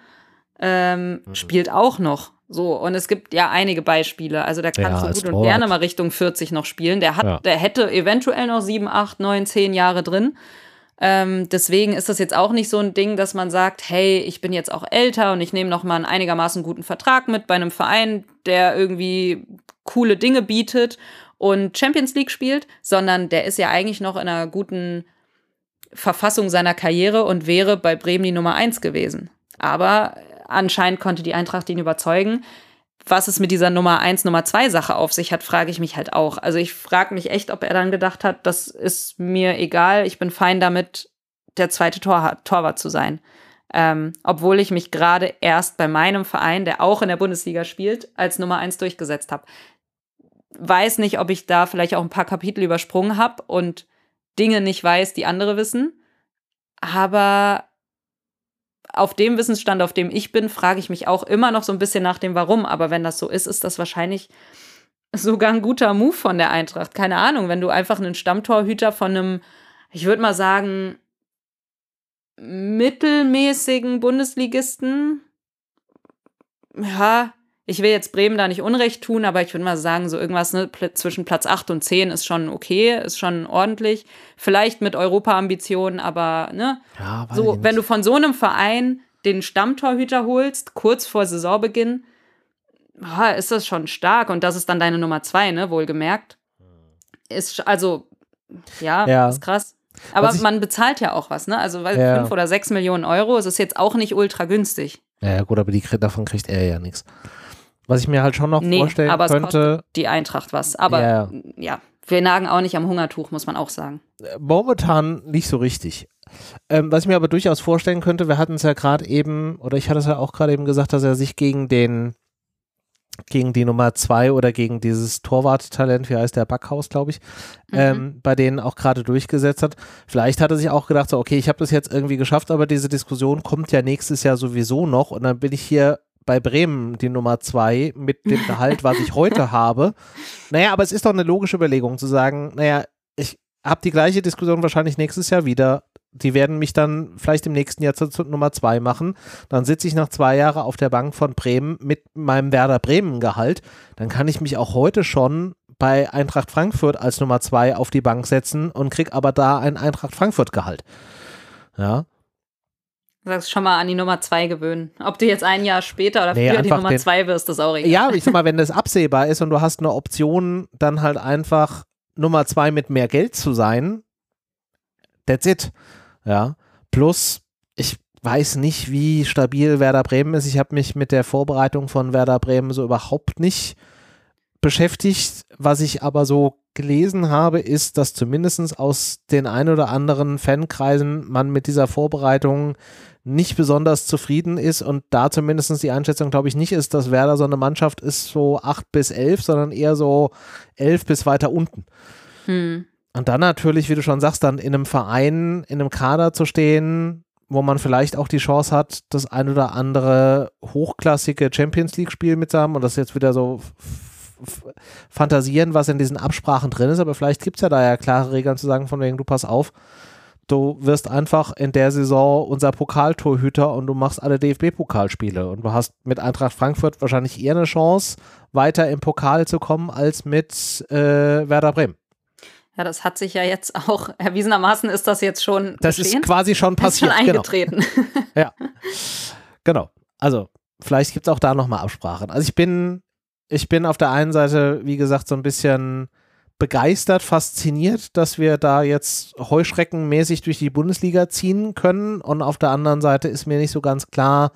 ähm, mhm. spielt auch noch. So, und es gibt ja einige Beispiele. Also der kann ja, so gut und gerne mal Richtung vierzig noch spielen. Der hat, ja. der hätte eventuell noch sieben, acht, neun, zehn Jahre drin. Ähm, deswegen ist das jetzt auch nicht so ein Ding, dass man sagt, hey, ich bin jetzt auch älter und ich nehme noch mal einen einigermaßen guten Vertrag mit bei einem Verein, der irgendwie coole Dinge bietet. und Champions League spielt, sondern der ist ja eigentlich noch in einer guten Verfassung seiner Karriere und wäre bei Bremen die Nummer eins gewesen. Aber anscheinend konnte die Eintracht ihn überzeugen. Was es mit dieser Nummer eins, Nummer zwei Sache auf sich hat, frage ich mich halt auch. Also ich frage mich echt, ob er dann gedacht hat, das ist mir egal, ich bin fein damit, der zweite Tor- Torwart zu sein. Ähm, obwohl ich mich gerade erst bei meinem Verein, der auch in der Bundesliga spielt, als Nummer eins durchgesetzt habe. Weiß nicht, ob ich da vielleicht auch ein paar Kapitel übersprungen habe und Dinge nicht weiß, die andere wissen. Aber auf dem Wissensstand, auf dem ich bin, frage ich mich auch immer noch so ein bisschen nach dem Warum. Aber wenn das so ist, ist das wahrscheinlich sogar ein guter Move von der Eintracht. Keine Ahnung, wenn du einfach einen Stammtorhüter von einem, ich würde mal sagen, mittelmäßigen Bundesligisten, ja, ich will jetzt Bremen da nicht Unrecht tun, aber ich würde mal sagen, so irgendwas ne, pl- zwischen Platz acht und zehn ist schon okay, ist schon ordentlich. Vielleicht mit Europa-Ambitionen, aber ne, Ja, weiß so, ich wenn du nicht. von so einem Verein den Stammtorhüter holst, kurz vor Saisonbeginn, ah, ist das schon stark. Und das ist dann deine Nummer zwei, ne, wohlgemerkt. Ist also, ja, Ja. ist krass. Aber Was ich- man bezahlt ja auch was, ne? Also, weil Ja. fünf oder sechs Millionen Euro, es ist jetzt auch nicht ultra günstig. Ja, gut, aber die, kriegt- davon kriegt er ja nichts. Was ich mir halt schon noch Nee, vorstellen aber es könnte, kostet die Eintracht was. Aber Ja. ja, wir nagen auch nicht am Hungertuch, muss man auch sagen. momentan nicht so richtig. Ähm, was ich mir aber durchaus vorstellen könnte, wir hatten es ja gerade eben, oder ich hatte es ja auch gerade eben gesagt, dass er sich gegen den, gegen die Nummer zwei oder gegen dieses Torwarttalent, wie heißt der, Backhaus, glaube ich, Mhm. ähm, bei denen auch gerade durchgesetzt hat. Vielleicht hat er sich auch gedacht, so, okay, ich habe das jetzt irgendwie geschafft, aber diese Diskussion kommt ja nächstes Jahr sowieso noch und dann bin ich hier bei Bremen die Nummer zwei mit dem Gehalt, was ich heute habe. Naja, aber es ist doch eine logische Überlegung zu sagen, naja, ich habe die gleiche Diskussion wahrscheinlich nächstes Jahr wieder. Die werden mich dann vielleicht im nächsten Jahr zur, zur Nummer zwei machen. Dann sitze ich nach zwei Jahren auf der Bank von Bremen mit meinem Werder Bremen-Gehalt. Dann kann ich mich auch heute schon bei Eintracht Frankfurt als Nummer zwei auf die Bank setzen und kriege aber da ein Eintracht Frankfurt-Gehalt. Ja. Du sagst schon mal an die Nummer zwei gewöhnen. Ob du jetzt ein Jahr später oder Nee, früher die einfach Nummer den- zwei wirst, ist auch egal. Ja, ich sag mal, wenn das absehbar ist und du hast eine Option, dann halt einfach Nummer zwei mit mehr Geld zu sein, that's it. Ja, plus ich weiß nicht, wie stabil Werder Bremen ist. Ich habe mich mit der Vorbereitung von Werder Bremen so überhaupt nicht beschäftigt. Was ich aber so gelesen habe, ist, dass zumindest aus den ein oder anderen Fankreisen man mit dieser Vorbereitung nicht besonders zufrieden ist und da zumindest die Einschätzung, glaube ich, nicht ist, dass Werder so eine Mannschaft ist, so acht bis elf, sondern eher so elf bis weiter unten. Hm. Und dann natürlich, wie du schon sagst, dann in einem Verein, in einem Kader zu stehen, wo man vielleicht auch die Chance hat, das ein oder andere hochklassige Champions League-Spiel mit zu haben und das jetzt wieder so f- f- fantasieren, was in diesen Absprachen drin ist, aber vielleicht gibt es ja da ja klare Regeln zu sagen, von wegen, du pass auf, du wirst einfach in der Saison unser Pokaltorhüter und du machst alle D F B-Pokalspiele und du hast mit Eintracht Frankfurt wahrscheinlich eher eine Chance, weiter im Pokal zu kommen, als mit äh, Werder Bremen. Ja, das hat sich ja jetzt auch, erwiesenermaßen ist das jetzt schon Das geschehen. ist quasi schon Das ist schon passiert. Genau. eingetreten. Ja, genau. Also vielleicht gibt es auch da nochmal Absprachen. Also ich bin, ich bin auf der einen Seite, wie gesagt, so ein bisschen begeistert, fasziniert, dass wir da jetzt heuschreckenmäßig durch die Bundesliga ziehen können und auf der anderen Seite ist mir nicht so ganz klar,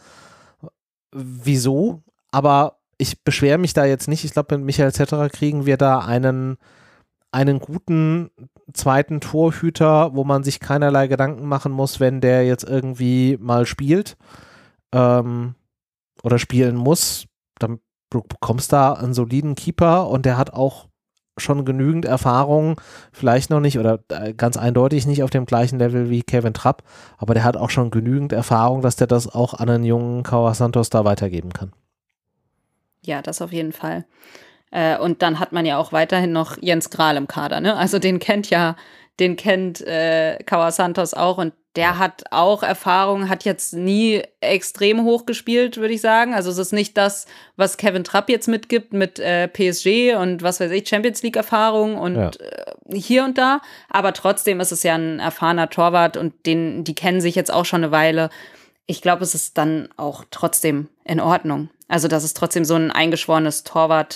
wieso, aber ich beschwere mich da jetzt nicht. Ich glaube, mit Michael Zetterer kriegen wir da einen einen guten zweiten Torhüter, wo man sich keinerlei Gedanken machen muss, wenn der jetzt irgendwie mal spielt ähm, oder spielen muss, dann du bekommst da einen soliden Keeper und der hat auch schon genügend Erfahrung, vielleicht noch nicht oder äh, ganz eindeutig nicht auf dem gleichen Level wie Kevin Trapp, aber der hat auch schon genügend Erfahrung, dass der das auch an einen jungen Kawa Santos da weitergeben kann. Ja, das auf jeden Fall. Äh, und dann hat man ja auch weiterhin noch Jens Grahl im Kader, ne? Also den kennt ja, den kennt äh, Kawa Santos auch und der hat auch Erfahrung, hat jetzt nie extrem hoch gespielt, würde ich sagen. Also es ist nicht das, was Kevin Trapp jetzt mitgibt mit äh, P S G und was weiß ich, Champions League Erfahrung und Ja. äh, hier und da. Aber trotzdem ist es ja ein erfahrener Torwart und den, die kennen sich jetzt auch schon eine Weile. Ich glaube, es ist dann auch trotzdem in Ordnung. Also das ist trotzdem so ein eingeschworenes Torwart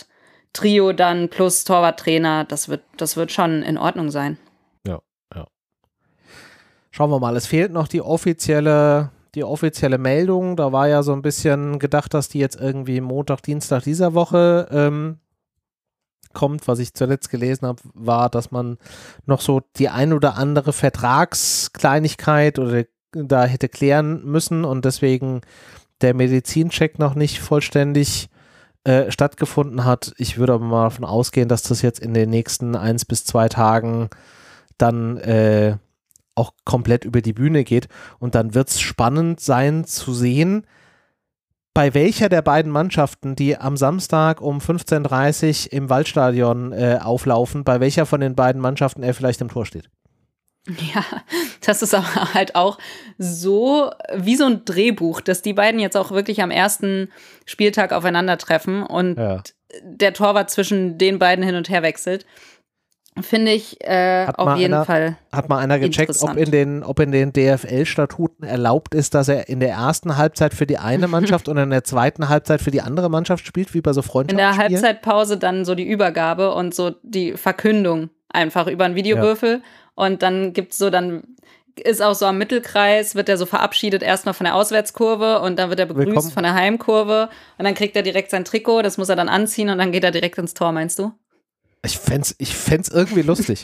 Trio dann plus Torwarttrainer, das wird, das wird schon in Ordnung sein. Ja, ja. Schauen wir mal, es fehlt noch die offizielle, die offizielle Meldung. Da war ja so ein bisschen gedacht, dass die jetzt irgendwie Montag, Dienstag dieser Woche ähm, kommt. Was ich zuletzt gelesen habe, war, dass man noch so die ein oder andere Vertragskleinigkeit oder da hätte klären müssen und deswegen der Medizincheck noch nicht vollständig äh, stattgefunden hat. Ich würde aber mal davon ausgehen, dass das jetzt in den nächsten eins bis zwei Tagen dann äh, auch komplett über die Bühne geht und dann wird es spannend sein zu sehen, bei welcher der beiden Mannschaften, die am Samstag um fünfzehn Uhr dreißig im Waldstadion äh, auflaufen, bei welcher von den beiden Mannschaften er vielleicht im Tor steht. Ja, das ist aber halt auch so wie so ein Drehbuch, dass die beiden jetzt auch wirklich am ersten Spieltag aufeinandertreffen und Ja. der Torwart zwischen den beiden hin und her wechselt. Finde ich äh, Hat auf mal jeden einer- Fall. Hat mal einer gecheckt, ob Interessant. in den, ob in den D F L-Statuten erlaubt ist, dass er in der ersten Halbzeit für die eine Mannschaft und in der zweiten Halbzeit für die andere Mannschaft spielt, wie bei so In der Freundschaftsspielen? Halbzeitpause dann so die Übergabe und so die Verkündung einfach über einen Videowürfel. Und dann gibt's so, dann ist auch so am Mittelkreis, wird er so verabschiedet erstmal von der Auswärtskurve und dann wird er begrüßt Willkommen. von der Heimkurve und dann kriegt er direkt sein Trikot, das muss er dann anziehen und dann geht er direkt ins Tor, meinst du? Ich fänd's, ich fänd's irgendwie lustig.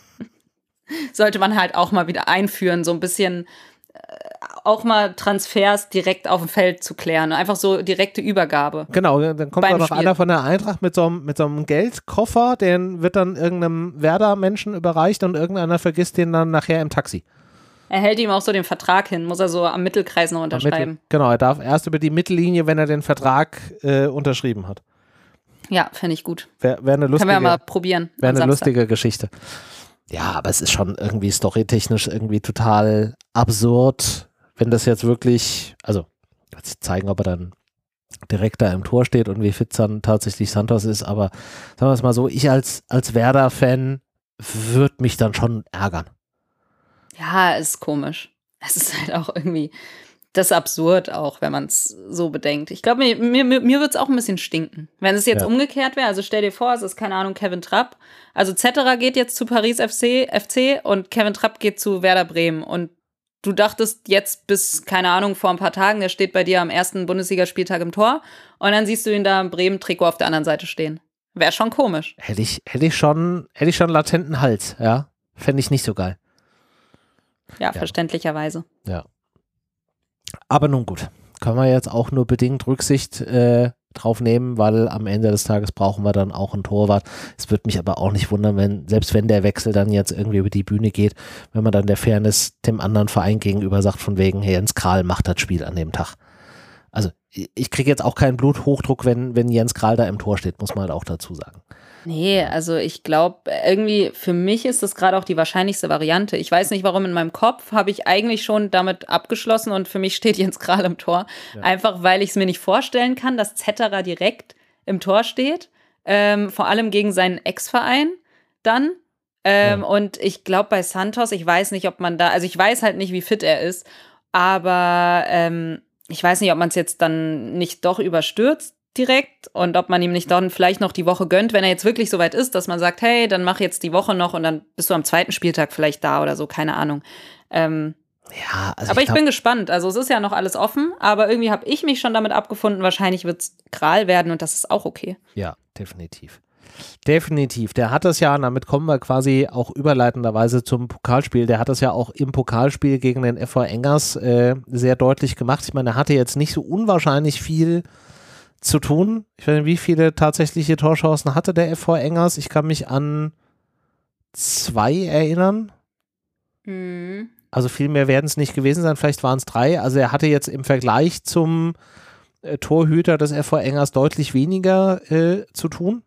Sollte man halt auch mal wieder einführen, so ein bisschen äh, auch mal Transfers direkt auf dem Feld zu klären. Einfach so direkte Übergabe. Genau, dann kommt Beim da noch Spiel. einer von der Eintracht mit so, einem, mit so einem Geldkoffer, den wird dann irgendeinem Werder-Menschen überreicht und irgendeiner vergisst den dann nachher im Taxi. Er hält ihm auch so den Vertrag hin, muss er so am Mittelkreis noch unterschreiben. Mittel, genau, er darf erst über die Mittellinie, wenn er den Vertrag äh, unterschrieben hat. Ja, finde ich gut. Wäre wär eine Können wir ja lustige, mal probieren. wär am eine Samstag. lustige Geschichte. Ja, aber es ist schon irgendwie storytechnisch irgendwie total absurd, wenn das jetzt wirklich, also wird sich zeigen, ob er dann direkt da im Tor steht und wie fit dann tatsächlich Santos ist, aber sagen wir es mal so, ich als, als Werder-Fan würde mich dann schon ärgern. Ja, ist komisch. Es ist halt auch irgendwie, das ist absurd auch, wenn man es so bedenkt. Ich glaube, mir, mir, mir würde es auch ein bisschen stinken. Wenn es jetzt Ja. umgekehrt wäre, also stell dir vor, es ist, keine Ahnung, Kevin Trapp. Also Zetterer geht jetzt zu Paris F C, F C und Kevin Trapp geht zu Werder Bremen. Und du dachtest jetzt bis, keine Ahnung, vor ein paar Tagen, der steht bei dir am ersten Bundesligaspieltag im Tor und dann siehst du ihn da im Bremen-Trikot auf der anderen Seite stehen. Wäre schon komisch. Hätte ich, hätte ich schon, hätte ich schon latenten Hals, ja. Fände ich nicht so geil. Ja, Ja. verständlicherweise. Ja. Aber nun gut, können wir jetzt auch nur bedingt Rücksicht äh, drauf nehmen, weil am Ende des Tages brauchen wir dann auch einen Torwart. Es würde mich aber auch nicht wundern, wenn, selbst wenn der Wechsel dann jetzt irgendwie über die Bühne geht, wenn man dann der Fairness dem anderen Verein gegenüber sagt, von wegen, hey, Jens Kral macht das Spiel an dem Tag. Also ich ich kriege jetzt auch keinen Bluthochdruck, wenn, wenn Jens Kral da im Tor steht, muss man halt auch dazu sagen. Nee, also ich glaube, irgendwie für mich ist das gerade auch die wahrscheinlichste Variante. Ich weiß nicht, warum in meinem Kopf habe ich eigentlich schon damit abgeschlossen und für mich steht Jens Kral im Tor. Ja. Einfach, weil ich es mir nicht vorstellen kann, dass Zetterer direkt im Tor steht. Ähm, vor allem gegen seinen Ex-Verein dann. Ähm, Ja. Und ich glaube, bei Santos, ich weiß nicht, ob man da, also ich weiß halt nicht, wie fit er ist, aber ähm, ich weiß nicht, ob man es jetzt dann nicht doch überstürzt direkt und ob man ihm nicht dann vielleicht noch die Woche gönnt, wenn er jetzt wirklich so weit ist, dass man sagt, hey, dann mach jetzt die Woche noch und dann bist du am zweiten Spieltag vielleicht da oder so, keine Ahnung. Ähm, Ja, also aber ich, glaub, bin gespannt. Also es ist ja noch alles offen, aber irgendwie habe ich mich schon damit abgefunden, wahrscheinlich wird es Kral werden und das ist auch okay. Ja, definitiv. Definitiv. Der hat das ja, und damit kommen wir quasi auch überleitenderweise zum Pokalspiel. Der hat das ja auch im Pokalspiel gegen den F V Engers äh, sehr deutlich gemacht. Ich meine, er hatte jetzt nicht so unwahrscheinlich viel zu tun. Ich weiß nicht, wie viele tatsächliche Torchancen hatte der F V Engers? Ich kann mich an zwei erinnern. Mhm. Also viel mehr werden es nicht gewesen sein. Vielleicht waren es drei. Also er hatte jetzt im Vergleich zum äh, Torhüter des F V Engers deutlich weniger äh, zu tun.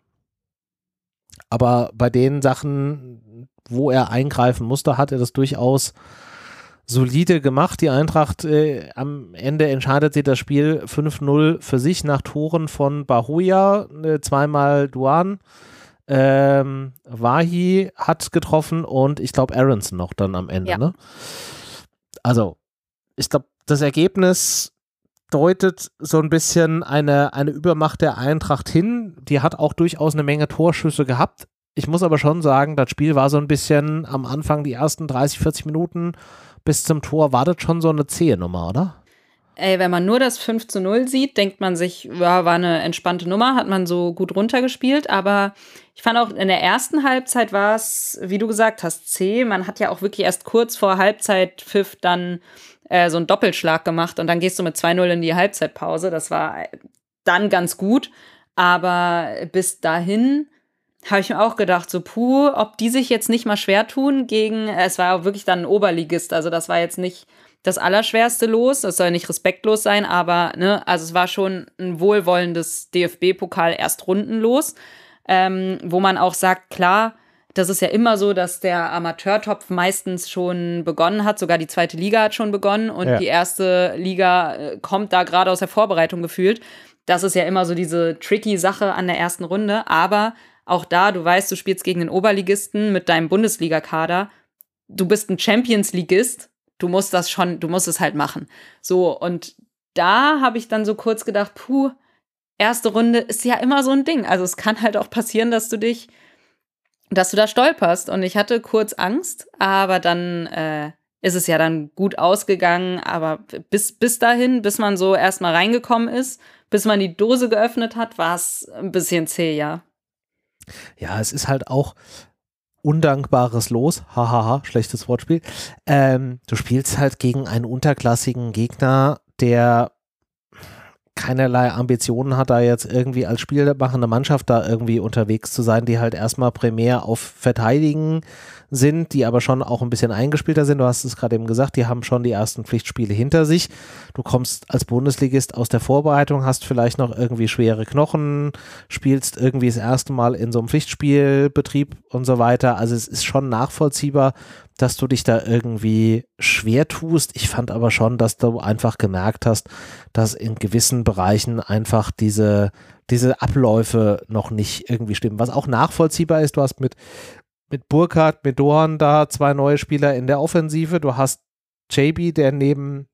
Aber bei den Sachen, wo er eingreifen musste, hat er das durchaus solide gemacht. Die Eintracht, äh, am Ende entscheidet sie das Spiel fünf null für sich nach Toren von Bahoya, äh, zweimal Duan. Ähm, Wahi hat getroffen und ich glaube Aronson noch dann am Ende. Ja. Ne? Also, ich glaube, das Ergebnis deutet so ein bisschen eine, eine Übermacht der Eintracht hin. Die hat auch durchaus eine Menge Torschüsse gehabt. Ich muss aber schon sagen, das Spiel war so ein bisschen am Anfang, die ersten dreißig, vierzig Minuten bis zum Tor, war das schon so eine zähe Nummer, oder? Ey, wenn man nur das fünf zu null sieht, denkt man sich, ja, war eine entspannte Nummer, hat man so gut runtergespielt. Aber ich fand auch in der ersten Halbzeit war es, wie du gesagt hast, zäh. Man hat ja auch wirklich erst kurz vor Halbzeitpfiff dann äh, so einen Doppelschlag gemacht und dann gehst du mit zwei null in die Halbzeitpause. Das war dann ganz gut. Aber bis dahin habe ich mir auch gedacht, so puh, ob die sich jetzt nicht mal schwer tun gegen, es war auch wirklich dann ein Oberligist. Also das war jetzt nicht das Allerschwerste Los. Das soll nicht respektlos sein, aber ne, also es war schon ein wohlwollendes D F B-Pokal-Erstrundenlos, ähm, wo man auch sagt, klar, das ist ja immer so, dass der Amateurtopf meistens schon begonnen hat, sogar die zweite Liga hat schon begonnen und ja. Die erste Liga äh, kommt da gerade aus der Vorbereitung gefühlt. Das ist ja immer so diese tricky Sache an der ersten Runde, aber auch da, du weißt, du spielst gegen den Oberligisten mit deinem Bundesligakader, du bist ein Champions-Ligist, du musst das schon, du musst es halt machen. So, und da habe ich dann so kurz gedacht, puh, erste Runde ist ja immer so ein Ding. Also es kann halt auch passieren, dass du dich, dass du da stolperst. Und ich hatte kurz Angst, aber dann äh, ist es ja dann gut ausgegangen. Aber bis, bis dahin, bis man so erstmal reingekommen ist, bis man die Dose geöffnet hat, war es ein bisschen zäh, ja. Ja, es ist halt auch undankbares Los, hahaha, schlechtes Wortspiel. Ähm, du spielst halt gegen einen unterklassigen Gegner, der keinerlei Ambitionen hat, da jetzt irgendwie als spielmachende Mannschaft da irgendwie unterwegs zu sein, die halt erstmal primär auf Verteidigen sind, die aber schon auch ein bisschen eingespielter sind. Du hast es gerade eben gesagt, die haben schon die ersten Pflichtspiele hinter sich. Du kommst als Bundesligist aus der Vorbereitung, hast vielleicht noch irgendwie schwere Knochen, spielst irgendwie das erste Mal in so einem Pflichtspielbetrieb und so weiter. Also es ist schon nachvollziehbar, dass du dich da irgendwie schwer tust. Ich fand aber schon, dass du einfach gemerkt hast, dass in gewissen Bereichen einfach diese, diese Abläufe noch nicht irgendwie stimmen. Was auch nachvollziehbar ist, du hast mit, mit Burkhardt, mit Dohan da zwei neue Spieler in der Offensive. Du hast J B, der neben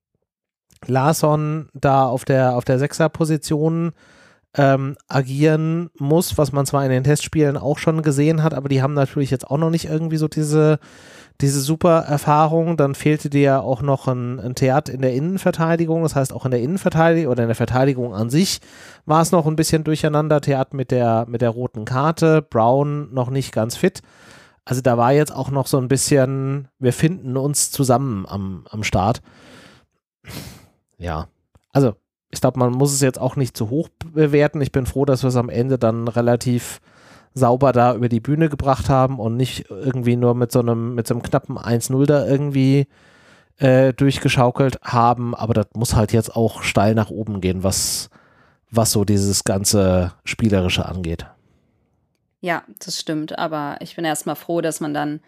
Larsson da auf der, auf der Sechser-Position ähm, agieren muss, was man zwar in den Testspielen auch schon gesehen hat, aber die haben natürlich jetzt auch noch nicht irgendwie so diese diese super Erfahrung. Dann fehlte dir ja auch noch ein, ein Theater in der Innenverteidigung, das heißt auch in der Innenverteidigung oder in der Verteidigung an sich war es noch ein bisschen durcheinander. Theater mit der, mit der roten Karte, Brown noch nicht ganz fit. Also da war jetzt auch noch so ein bisschen, wir finden uns zusammen am, am Start. Ja, also ich glaube, man muss es jetzt auch nicht zu hoch bewerten. Ich bin froh, dass wir es am Ende dann relativ sauber da über die Bühne gebracht haben und nicht irgendwie nur mit so einem, mit so einem knappen eins null da irgendwie äh, durchgeschaukelt haben, aber das muss halt jetzt auch steil nach oben gehen, was, was so dieses ganze Spielerische angeht. Ja, das stimmt, aber ich bin erstmal froh, dass man dann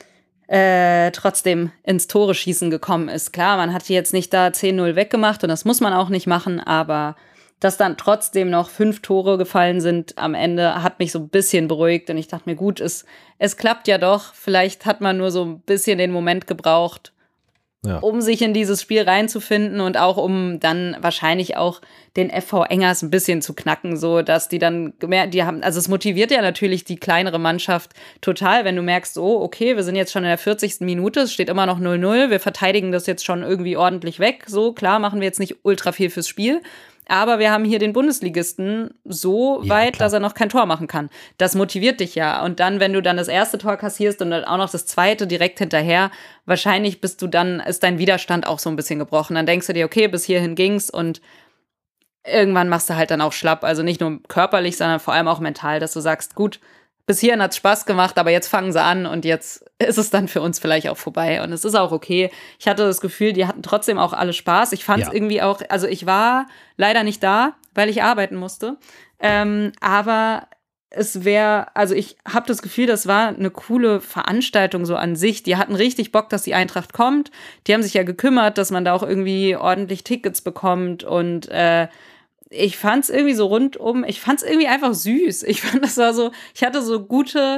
äh, trotzdem ins Tore-Schießen gekommen ist. Klar, man hat jetzt nicht da zehn null weggemacht und das muss man auch nicht machen, aber dass dann trotzdem noch fünf Tore gefallen sind am Ende, hat mich so ein bisschen beruhigt. Und ich dachte mir, gut, es, es klappt ja doch. Vielleicht hat man nur so ein bisschen den Moment gebraucht, ja, um sich in dieses Spiel reinzufinden und auch um dann wahrscheinlich auch den F V Engers ein bisschen zu knacken, so dass die dann gemerkt, die haben, also es motiviert ja natürlich die kleinere Mannschaft total, wenn du merkst, oh, okay, wir sind jetzt schon in der vierzigsten Minute, es steht immer noch null null, wir verteidigen das jetzt schon irgendwie ordentlich weg. So, klar, machen wir jetzt nicht ultra viel fürs Spiel. Aber wir haben hier den Bundesligisten so ja, weit, klar, dass er noch kein Tor machen kann. Das motiviert dich ja. Und dann, wenn du dann das erste Tor kassierst und dann auch noch das zweite direkt hinterher, wahrscheinlich bist du dann, ist dein Widerstand auch so ein bisschen gebrochen. Dann denkst du dir, okay, bis hierhin ging's und irgendwann machst du halt dann auch schlapp. Also nicht nur körperlich, sondern vor allem auch mental, dass du sagst, gut, bis hierhin hat's Spaß gemacht, aber jetzt fangen sie an und jetzt ist es dann für uns vielleicht auch vorbei. Und es ist auch okay. Ich hatte das Gefühl, die hatten trotzdem auch alle Spaß. Ich fand es ja irgendwie auch, also ich war leider nicht da, weil ich arbeiten musste. Ähm, aber es wäre, also ich habe das Gefühl, das war eine coole Veranstaltung so an sich. Die hatten richtig Bock, dass die Eintracht kommt. Die haben sich ja gekümmert, dass man da auch irgendwie ordentlich Tickets bekommt und äh, ich fand's irgendwie so rundum, ich fand's irgendwie einfach süß. Ich fand, das war so, ich hatte so gute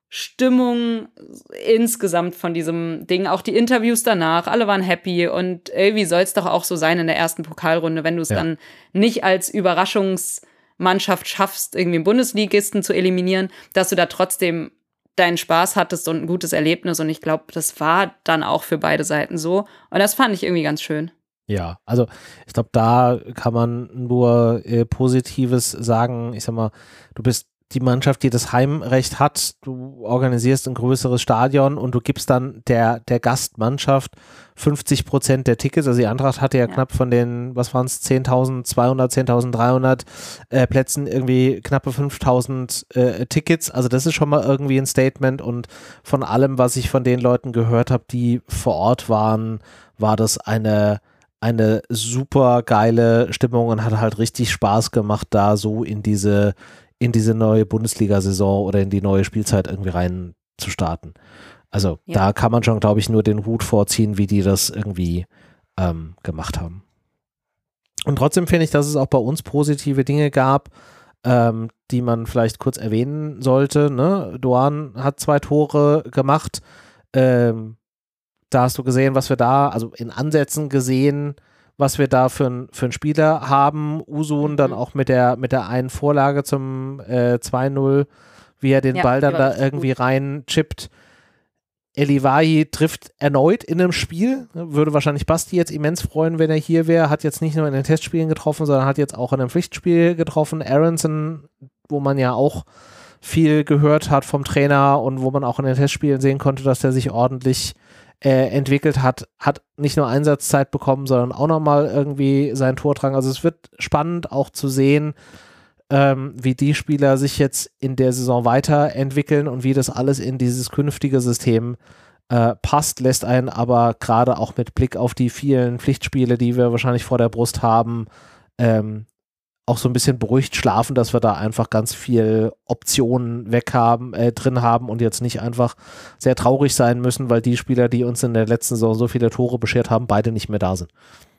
Stimmung insgesamt von diesem Ding. Auch die Interviews danach, alle waren happy und irgendwie soll es doch auch so sein in der ersten Pokalrunde, wenn du es ja. dann nicht als Überraschungsmannschaft schaffst, irgendwie einen Bundesligisten zu eliminieren, dass du da trotzdem deinen Spaß hattest und ein gutes Erlebnis. Und ich glaube, das war dann auch für beide Seiten so. Und das fand ich irgendwie ganz schön. Ja, also ich glaube, da kann man nur äh, Positives sagen. Ich sag mal, du bist die Mannschaft, die das Heimrecht hat, du organisierst ein größeres Stadion und du gibst dann der, der Gastmannschaft fünfzig Prozent der Tickets. Also die Eintracht hatte ja, ja. knapp von den, was waren es, zehntausendzweihundert, zehntausenddreihundert äh, Plätzen irgendwie knappe fünftausend äh, Tickets. Also das ist schon mal irgendwie ein Statement und von allem, was ich von den Leuten gehört habe, die vor Ort waren, war das eine eine super geile Stimmung und hat halt richtig Spaß gemacht, da so in diese in diese neue Bundesliga-Saison oder in die neue Spielzeit irgendwie rein zu starten. Also ja. da kann man schon, glaube ich, nur den Hut vorziehen, wie die das irgendwie ähm, gemacht haben. Und trotzdem finde ich, dass es auch bei uns positive Dinge gab, ähm, die man vielleicht kurz erwähnen sollte. Ne? Doan hat zwei Tore gemacht. Ähm, da hast du gesehen, was wir da, also in Ansätzen gesehen, was wir da für, für einen Spieler haben. Usun dann auch mit der, mit der einen Vorlage zum äh, zwei null, wie er den ja, Ball dann da irgendwie gut. rein chippt. Elivahi trifft erneut in einem Spiel. Würde wahrscheinlich Basti jetzt immens freuen, wenn er hier wäre. Hat jetzt nicht nur in den Testspielen getroffen, sondern hat jetzt auch in einem Pflichtspiel getroffen. Aronson, wo man ja auch viel gehört hat vom Trainer und wo man auch in den Testspielen sehen konnte, dass der sich ordentlich Äh, entwickelt hat, hat nicht nur Einsatzzeit bekommen, sondern auch nochmal irgendwie seinen Tordrang. Also es wird spannend auch zu sehen, ähm, wie die Spieler sich jetzt in der Saison weiterentwickeln und wie das alles in dieses künftige System äh, passt, lässt einen aber gerade auch mit Blick auf die vielen Pflichtspiele, die wir wahrscheinlich vor der Brust haben, ähm, auch so ein bisschen beruhigt schlafen, dass wir da einfach ganz viel Optionen weg haben, äh, drin haben und jetzt nicht einfach sehr traurig sein müssen, weil die Spieler, die uns in der letzten Saison so viele Tore beschert haben, beide nicht mehr da sind.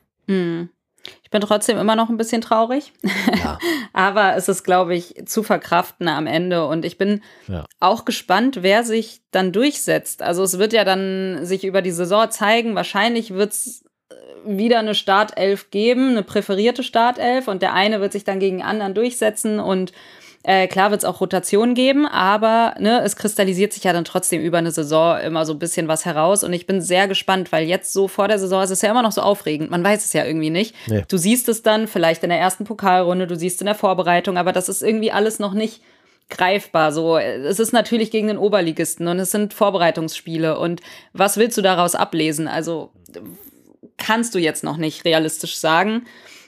Hm. Ich bin trotzdem immer noch ein bisschen traurig, ja. aber es ist, glaube ich, zu verkraften am Ende und ich bin ja. auch gespannt, wer sich dann durchsetzt. Also es wird ja dann sich über die Saison zeigen, wahrscheinlich wird es wieder eine Startelf geben, eine präferierte Startelf und der eine wird sich dann gegen den anderen durchsetzen und äh, klar wird es auch Rotation geben, aber ne, es kristallisiert sich ja dann trotzdem über eine Saison immer so ein bisschen was heraus und ich bin sehr gespannt, weil jetzt so vor der Saison ist es ja immer noch so aufregend, man weiß es ja irgendwie nicht. Nee. Du siehst es dann vielleicht in der ersten Pokalrunde, du siehst es in der Vorbereitung, aber das ist irgendwie alles noch nicht greifbar. So, es ist natürlich gegen den Oberligisten und es sind Vorbereitungsspiele und was willst du daraus ablesen? Also kannst du jetzt noch nicht realistisch sagen.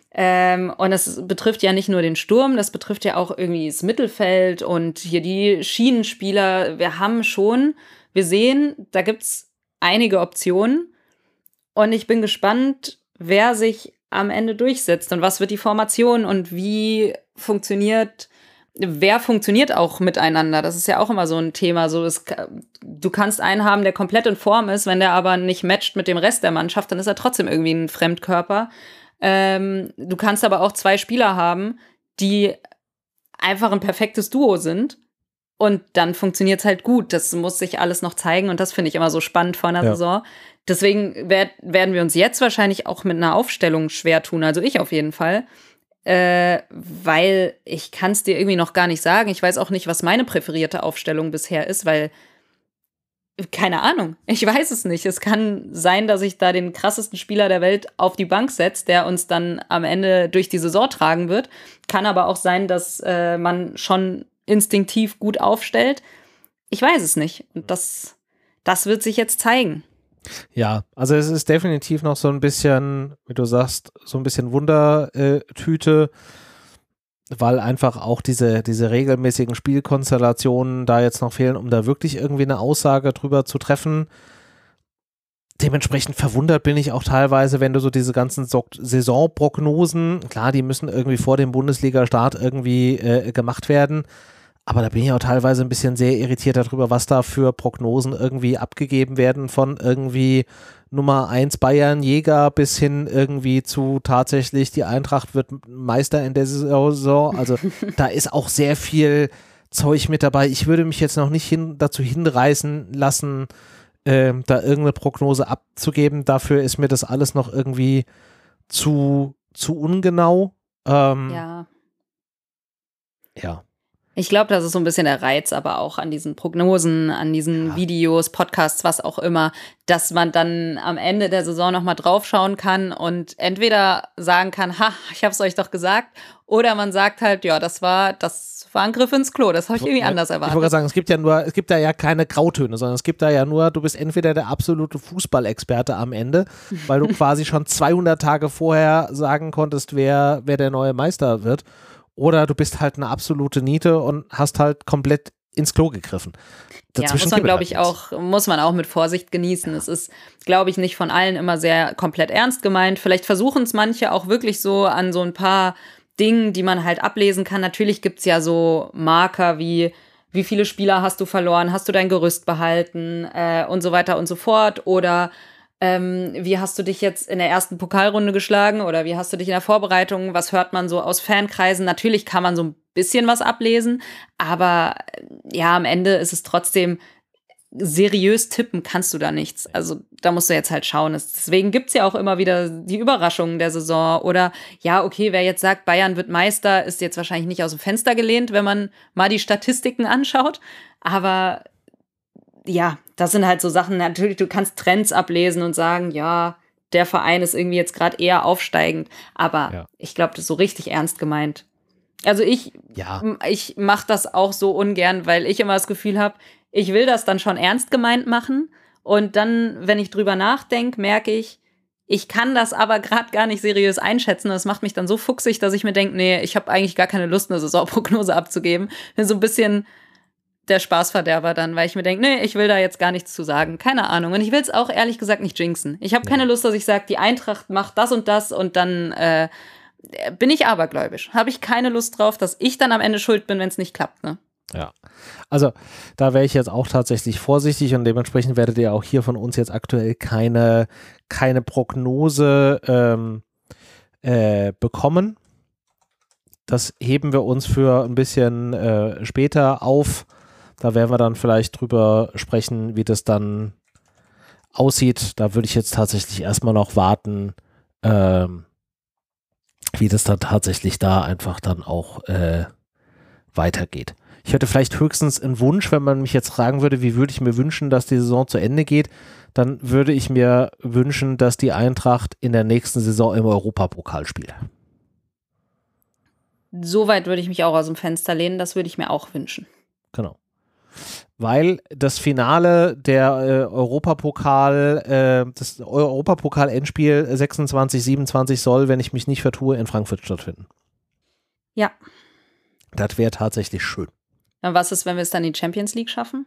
Ähm, und es betrifft ja nicht nur den Sturm, das betrifft ja auch irgendwie das Mittelfeld und hier die Schienenspieler. Wir haben schon, wir sehen, da gibt es einige Optionen und ich bin gespannt, wer sich am Ende durchsetzt und was wird die Formation und wie funktioniert Wer funktioniert auch miteinander? Das ist ja auch immer so ein Thema. So, es, du kannst einen haben, der komplett in Form ist, wenn der aber nicht matcht mit dem Rest der Mannschaft, dann ist er trotzdem irgendwie ein Fremdkörper. Ähm, du kannst aber auch zwei Spieler haben, die einfach ein perfektes Duo sind und dann funktioniert es halt gut. Das muss sich alles noch zeigen und das finde ich immer so spannend vor einer ja. Saison. Deswegen werd, werden wir uns jetzt wahrscheinlich auch mit einer Aufstellung schwer tun, also ich auf jeden Fall. Äh, weil ich kann es dir irgendwie noch gar nicht sagen. Ich weiß auch nicht, was meine präferierte Aufstellung bisher ist, weil keine Ahnung, ich weiß es nicht. Es kann sein, dass ich da den krassesten Spieler der Welt auf die Bank setze, der uns dann am Ende durch die Saison tragen wird. Kann aber auch sein, dass äh, man schon instinktiv gut aufstellt. Ich weiß es nicht. Und das, das wird sich jetzt zeigen. Ja, also es ist definitiv noch so ein bisschen, wie du sagst, so ein bisschen Wundertüte, weil einfach auch diese, diese regelmäßigen Spielkonstellationen da jetzt noch fehlen, um da wirklich irgendwie eine Aussage drüber zu treffen. Dementsprechend verwundert bin ich auch teilweise, wenn du so diese ganzen so- Saisonprognosen, klar, die müssen irgendwie vor dem Bundesliga-Start irgendwie äh, gemacht werden, aber da bin ich auch teilweise ein bisschen sehr irritiert darüber, was da für Prognosen irgendwie abgegeben werden, von irgendwie Nummer eins Bayern Jäger bis hin irgendwie zu tatsächlich die Eintracht wird Meister in der Saison. Also da ist auch sehr viel Zeug mit dabei. Ich würde mich jetzt noch nicht hin, dazu hinreißen lassen, äh, da irgendeine Prognose abzugeben. Dafür ist mir das alles noch irgendwie zu, zu ungenau. Ähm, ja. Ja. Ich glaube, das ist so ein bisschen der Reiz, aber auch an diesen Prognosen, an diesen ja. Videos, Podcasts, was auch immer, dass man dann am Ende der Saison nochmal draufschauen kann und entweder sagen kann, ha, ich habe es euch doch gesagt, oder man sagt halt, ja, das war, das war ein Griff ins Klo, das habe ich irgendwie ja, anders erwartet. Ich wollte sagen, es gibt ja nur, es gibt da ja keine Grautöne, sondern es gibt da ja nur, du bist entweder der absolute Fußballexperte am Ende, weil du quasi schon zweihundert Tage vorher sagen konntest, wer, wer der neue Meister wird. Oder du bist halt eine absolute Niete und hast halt komplett ins Klo gegriffen. Dazwischen ja, muss man, glaube ich, auch, muss man auch mit Vorsicht genießen. Ja. Es ist, glaube ich, nicht von allen immer sehr komplett ernst gemeint. Vielleicht versuchen es manche auch wirklich so an so ein paar Dingen, die man halt ablesen kann. Natürlich gibt es ja so Marker wie, wie viele Spieler hast du verloren, hast du dein Gerüst behalten äh, und so weiter und so fort. Oder Ähm, wie hast du dich jetzt in der ersten Pokalrunde geschlagen oder wie hast du dich in der Vorbereitung, was hört man so aus Fankreisen? Natürlich kann man so ein bisschen was ablesen, aber ja, am Ende ist es trotzdem, seriös tippen kannst du da nichts. Also da musst du jetzt halt schauen. Deswegen gibt es ja auch immer wieder die Überraschungen der Saison oder ja, okay, wer jetzt sagt, Bayern wird Meister, ist jetzt wahrscheinlich nicht aus dem Fenster gelehnt, wenn man mal die Statistiken anschaut, aber ja, das sind halt so Sachen, natürlich, du kannst Trends ablesen und sagen, ja, der Verein ist irgendwie jetzt gerade eher aufsteigend, aber ja. Ich glaube, das ist so richtig ernst gemeint. Also ich, ja. ich mache das auch so ungern, weil ich immer das Gefühl habe, ich will das dann schon ernst gemeint machen und dann, wenn ich drüber nachdenke, merke ich, ich kann das aber gerade gar nicht seriös einschätzen. Das macht mich dann so fuchsig, dass ich mir denke, nee, ich habe eigentlich gar keine Lust, eine Saisonprognose abzugeben. Bin so ein bisschen der Spaßverderber dann, weil ich mir denke, nee, ich will da jetzt gar nichts zu sagen. Keine Ahnung. Und ich will es auch ehrlich gesagt nicht jinxen. Ich habe keine Lust, dass ich sage, die Eintracht macht das und das und dann äh, bin ich abergläubisch. Habe ich keine Lust drauf, dass ich dann am Ende schuld bin, wenn es nicht klappt, ne? Ja, also da wäre ich jetzt auch tatsächlich vorsichtig und dementsprechend werdet ihr auch hier von uns jetzt aktuell keine, keine Prognose ähm, äh, bekommen. Das heben wir uns für ein bisschen äh, später auf. Da werden wir dann vielleicht drüber sprechen, wie das dann aussieht. Da würde ich jetzt tatsächlich erstmal noch warten, ähm, wie das dann tatsächlich da einfach dann auch äh, weitergeht. Ich hätte vielleicht höchstens einen Wunsch, wenn man mich jetzt fragen würde, wie würde ich mir wünschen, dass die Saison zu Ende geht, dann würde ich mir wünschen, dass die Eintracht in der nächsten Saison im Europapokal spielt. So weit würde ich mich auch aus dem Fenster lehnen, das würde ich mir auch wünschen. Genau. Weil das Finale der äh, Europapokal, äh, das Europapokal-Endspiel sechsundzwanzig siebenundzwanzig soll, wenn ich mich nicht vertue, in Frankfurt stattfinden. Ja. Das wäre tatsächlich schön. Und was ist, wenn wir es dann in die Champions League schaffen?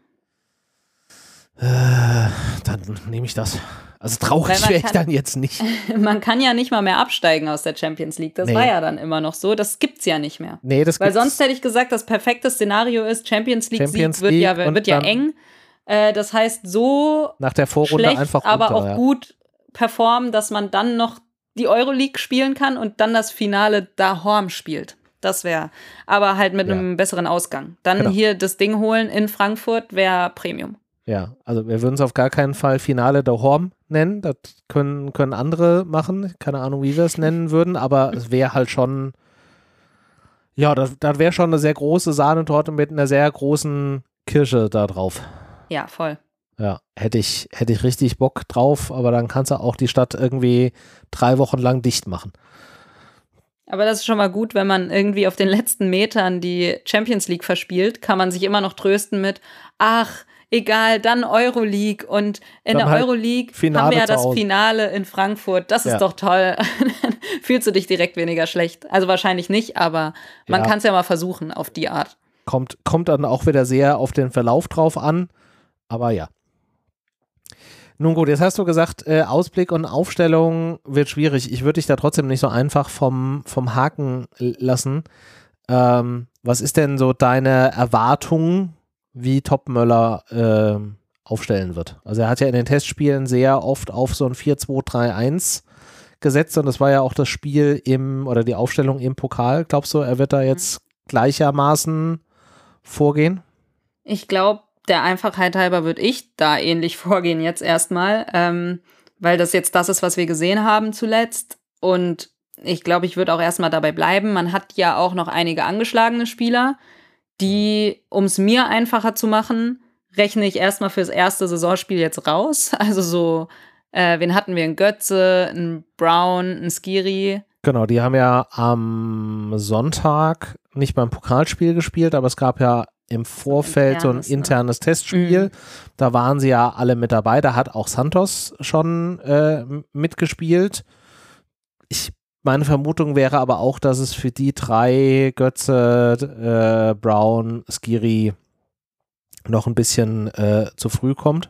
Äh, dann nehme ich das. Also traurig wäre ich dann jetzt nicht. Man kann ja nicht mal mehr absteigen aus der Champions League. Das nee. war ja dann immer noch so. Das gibt's ja nicht mehr. Nee, das Weil sonst hätte ich gesagt, das perfekte Szenario ist, Champions League, Champions Sieg wird League ja, wird ja eng. Äh, das heißt, so nach der Vorrunde schlecht, einfach runter, aber auch ja. gut performen, dass man dann noch die Euroleague spielen kann und dann das Finale daheim spielt. Das wäre, aber halt mit ja. einem besseren Ausgang. Dann genau. hier das Ding holen in Frankfurt wäre Premium. Ja, also wir würden es auf gar keinen Fall Finale daheim nennen. Das können, können andere machen. Keine Ahnung, wie wir es nennen würden, aber es wäre halt schon, ja, das, das wäre schon eine sehr große Sahnetorte mit einer sehr großen Kirsche da drauf. Ja, voll. Ja, hätte ich, hätte ich richtig Bock drauf, aber dann kannst du auch die Stadt irgendwie drei Wochen lang dicht machen. Aber das ist schon mal gut, wenn man irgendwie auf den letzten Metern die Champions League verspielt, kann man sich immer noch trösten mit, ach, egal, dann Euroleague und in dann der halt Euroleague Finale haben wir ja das Finale in Frankfurt. Das ist ja. doch toll. Dann fühlst du dich direkt weniger schlecht. Also wahrscheinlich nicht, aber man ja. kann es ja mal versuchen auf die Art. Kommt, kommt dann auch wieder sehr auf den Verlauf drauf an, aber ja. Nun gut, jetzt hast du gesagt, äh, Ausblick und Aufstellung wird schwierig. Ich würde dich da trotzdem nicht so einfach vom, vom Haken lassen. Ähm, was ist denn so deine Erwartung, wie Topmöller äh, aufstellen wird? Also er hat ja in den Testspielen sehr oft auf so ein vier zwei drei eins gesetzt und das war ja auch das Spiel im, oder die Aufstellung im Pokal. Glaubst du, er wird da jetzt gleichermaßen vorgehen? Ich glaube, der Einfachheit halber würde ich da ähnlich vorgehen jetzt erstmal, ähm, weil das jetzt das ist, was wir gesehen haben zuletzt. Und ich glaube, ich würde auch erstmal dabei bleiben. Man hat ja auch noch einige angeschlagene Spieler, die, um es mir einfacher zu machen, rechne ich erstmal fürs erste Saisonspiel jetzt raus. Also so, äh, wen hatten wir? Ein Götze, ein Brown, ein Skiri. Genau, die haben ja am Sonntag nicht beim Pokalspiel gespielt, aber es gab ja im Vorfeld so ein internes, so ein internes ne? Testspiel. Mhm. Da waren sie ja alle mit dabei. Da hat auch Santos schon äh, mitgespielt. Ich, meine Vermutung wäre aber auch, dass es für die drei, Götze, äh, Brown, Skiri, noch ein bisschen äh, zu früh kommt.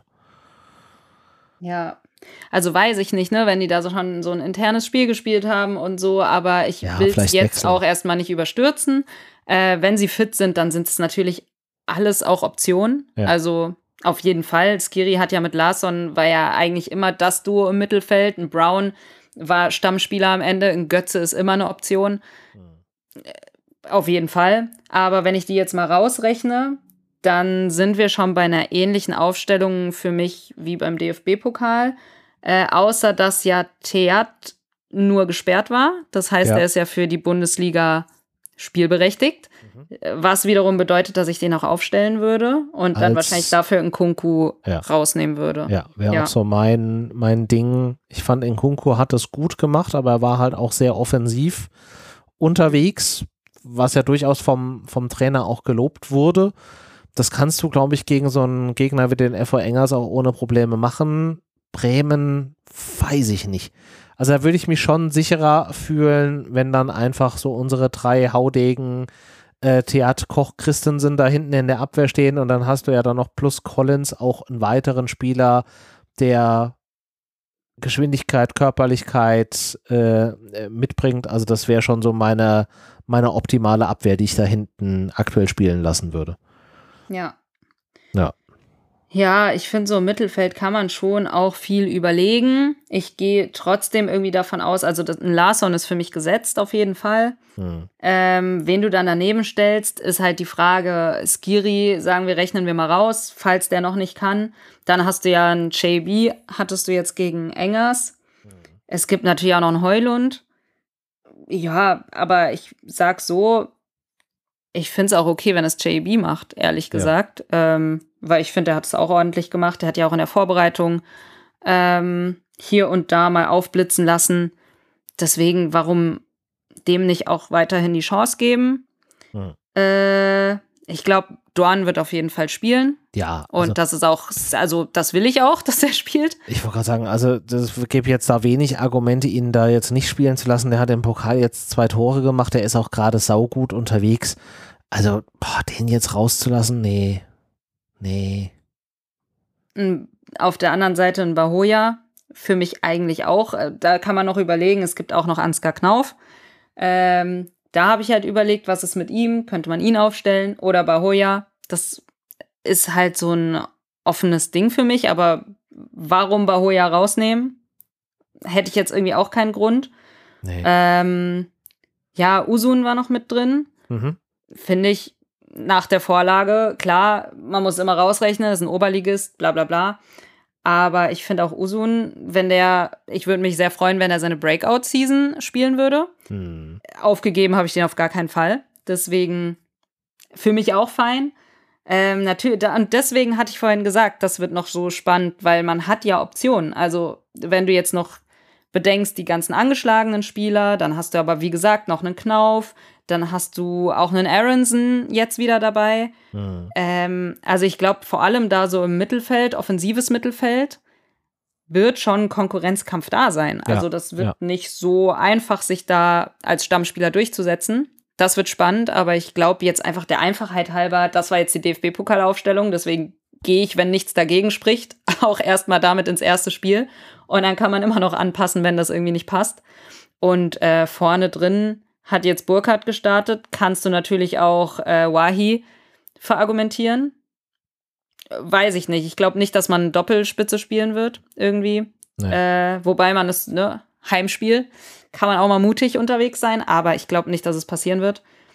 Ja, also weiß ich nicht, ne, wenn die da so schon so ein internes Spiel gespielt haben und so, aber ich ja, will es jetzt wechseln. auch erstmal nicht überstürzen. Äh, wenn sie fit sind, dann sind es natürlich alles auch Optionen. Ja. Also auf jeden Fall. Skiri hat ja mit Larsson, war ja eigentlich immer das Duo im Mittelfeld. Ein Brown war Stammspieler am Ende. Ein Götze ist immer eine Option. Hm. Auf jeden Fall. Aber wenn ich die jetzt mal rausrechne, dann sind wir schon bei einer ähnlichen Aufstellung für mich wie beim D F B-Pokal. Äh, außer, dass ja Theat nur gesperrt war. Das heißt, ja. er ist ja für die Bundesliga spielberechtigt. Mhm. Was wiederum bedeutet, dass ich den auch aufstellen würde und Als, dann wahrscheinlich dafür Nkunku ja. rausnehmen würde. Ja, wäre ja. auch so mein, mein Ding. Ich fand, Nkunku hat es gut gemacht, aber er war halt auch sehr offensiv unterwegs, was ja durchaus vom, vom Trainer auch gelobt wurde. Das kannst du, glaube ich, gegen so einen Gegner wie den F V Engers auch ohne Probleme machen. Bremen, weiß ich nicht. Also da würde ich mich schon sicherer fühlen, wenn dann einfach so unsere drei Haudegen äh, Theat, Koch, Christensen da hinten in der Abwehr stehen und dann hast du ja dann noch plus Collins auch einen weiteren Spieler, der Geschwindigkeit, Körperlichkeit äh, mitbringt. Also das wäre schon so meine, meine optimale Abwehr, die ich da hinten aktuell spielen lassen würde. Ja. Ja. Ja, ich finde, so im Mittelfeld kann man schon auch viel überlegen. Ich gehe trotzdem irgendwie davon aus, also das, ein Larsson ist für mich gesetzt auf jeden Fall. Hm. Ähm, wen du dann daneben stellst, ist halt die Frage, Skiri, sagen wir, rechnen wir mal raus, falls der noch nicht kann. Dann hast du ja einen J B, hattest du jetzt gegen Engers. Hm. Es gibt natürlich auch noch einen Heulund. Ja, aber ich sag so, ich finde es auch okay, wenn es J B macht, ehrlich gesagt. Ja. Ähm, weil ich finde, er hat es auch ordentlich gemacht. Er hat ja auch in der Vorbereitung ähm, hier und da mal aufblitzen lassen. Deswegen, warum dem nicht auch weiterhin die Chance geben? Hm. Äh, ich glaube, Dorn wird auf jeden Fall spielen. Ja. Also, und das ist auch, also das will ich auch, dass er spielt. Ich wollte gerade sagen, also das gibt jetzt da wenig Argumente, ihn da jetzt nicht spielen zu lassen. Der hat im Pokal jetzt zwei Tore gemacht. Der ist auch gerade saugut unterwegs. Also, boah, den jetzt rauszulassen, nee. Nee. Auf der anderen Seite ein Bahoja, für mich eigentlich auch. Da kann man noch überlegen, es gibt auch noch Ansgar Knauf. Ähm, da habe ich halt überlegt, was ist mit ihm? Könnte man ihn aufstellen? Oder Bahoja? Das ist halt so ein offenes Ding für mich, aber warum Bahoja rausnehmen? Hätte ich jetzt irgendwie auch keinen Grund. Nee. Ähm, ja, Usun war noch mit drin. Mhm. Finde ich, nach der Vorlage, klar, man muss immer rausrechnen, das ist ein Oberligist, bla bla bla. Aber ich finde auch Usun, wenn der, ich würde mich sehr freuen, wenn er seine Breakout-Season spielen würde. Hm. Aufgegeben habe ich den auf gar keinen Fall. Deswegen für mich auch fein. Ähm, natürlich, und deswegen hatte ich vorhin gesagt, das wird noch so spannend, weil man hat ja Optionen. Also wenn du jetzt noch bedenkst, die ganzen angeschlagenen Spieler, dann hast du aber, wie gesagt, noch einen Knauf. Dann hast du auch einen Aronson jetzt wieder dabei. Mhm. Ähm, also ich glaube, vor allem da so im Mittelfeld, offensives Mittelfeld, wird schon ein Konkurrenzkampf da sein. Ja, also das wird ja. nicht so einfach, sich da als Stammspieler durchzusetzen. Das wird spannend, aber ich glaube jetzt einfach der Einfachheit halber, das war jetzt die D F B-Pokalaufstellung, deswegen gehe ich, wenn nichts dagegen spricht, auch erstmal damit ins erste Spiel. Und dann kann man immer noch anpassen, wenn das irgendwie nicht passt. Und äh, vorne drin hat jetzt Burkhardt gestartet, kannst du natürlich auch äh, Wahi verargumentieren. Weiß ich nicht. Ich glaube nicht, dass man Doppelspitze spielen wird, irgendwie. Nee. Äh, wobei man es, ne, Heimspiel, kann man auch mal mutig unterwegs sein, aber ich glaube nicht, dass es passieren wird.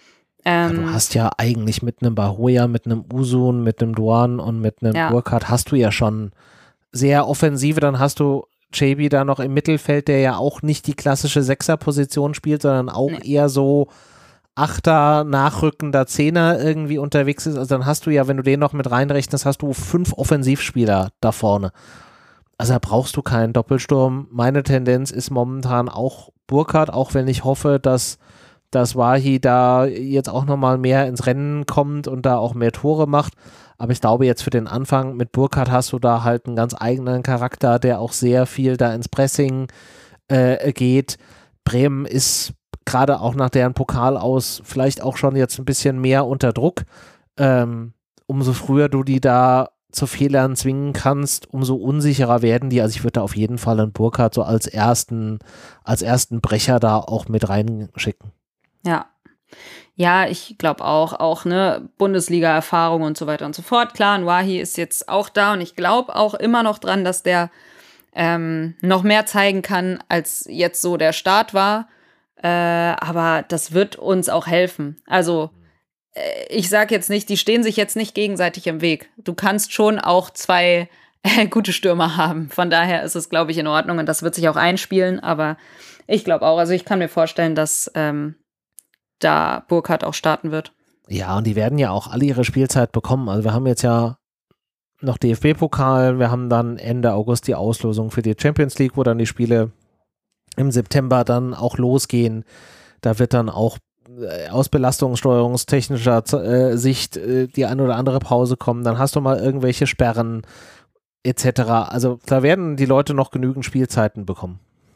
Ähm, ja, du hast ja eigentlich mit einem Bahoya, mit einem Usun, mit einem Duan und mit einem Ja. Burkhardt hast du ja schon sehr offensive, dann hast du J B da noch im Mittelfeld, der ja auch nicht die klassische Sechser-Position spielt, sondern auch Nee. eher so Achter, nachrückender Zehner irgendwie unterwegs ist. Also dann hast du ja, wenn du den noch mit reinrechnest, hast du fünf Offensivspieler da vorne. Also da brauchst du keinen Doppelsturm. Meine Tendenz ist momentan auch Burkhardt, auch wenn ich hoffe, dass, dass Wahi da jetzt auch nochmal mehr ins Rennen kommt und da auch mehr Tore macht. Aber ich glaube jetzt für den Anfang mit Burkhardt hast du da halt einen ganz eigenen Charakter, der auch sehr viel da ins Pressing äh, geht. Bremen ist gerade auch nach deren Pokal aus vielleicht auch schon jetzt ein bisschen mehr unter Druck. Ähm, umso früher du die da zu Fehlern zwingen kannst, umso unsicherer werden die. Also ich würde da auf jeden Fall einen Burkhardt so als ersten, als ersten Brecher da auch mit reinschicken. Ja. Ja, ich glaube auch, auch ne, Bundesliga-Erfahrung und so weiter und so fort. Klar, ein Wahi ist jetzt auch da und ich glaube auch immer noch dran, dass der ähm, noch mehr zeigen kann, als jetzt so der Start war. Äh, aber das wird uns auch helfen. Also äh, ich sage jetzt nicht, die stehen sich jetzt nicht gegenseitig im Weg. Du kannst schon auch zwei äh, gute Stürmer haben. Von daher ist es, glaube ich, in Ordnung und das wird sich auch einspielen. Aber ich glaube auch, also ich kann mir vorstellen, dass ähm, da Burkhardt auch starten wird. Ja, und die werden ja auch alle ihre Spielzeit bekommen. Also wir haben jetzt ja noch D F B-Pokal, wir haben dann Ende August die Auslosung für die Champions League, wo dann die Spiele im September dann auch losgehen. Da wird dann auch äh, aus belastungssteuerungstechnischer äh, Sicht äh, die eine oder andere Pause kommen. Dann hast du mal irgendwelche Sperren et cetera. Also da werden die Leute noch genügend Spielzeiten bekommen.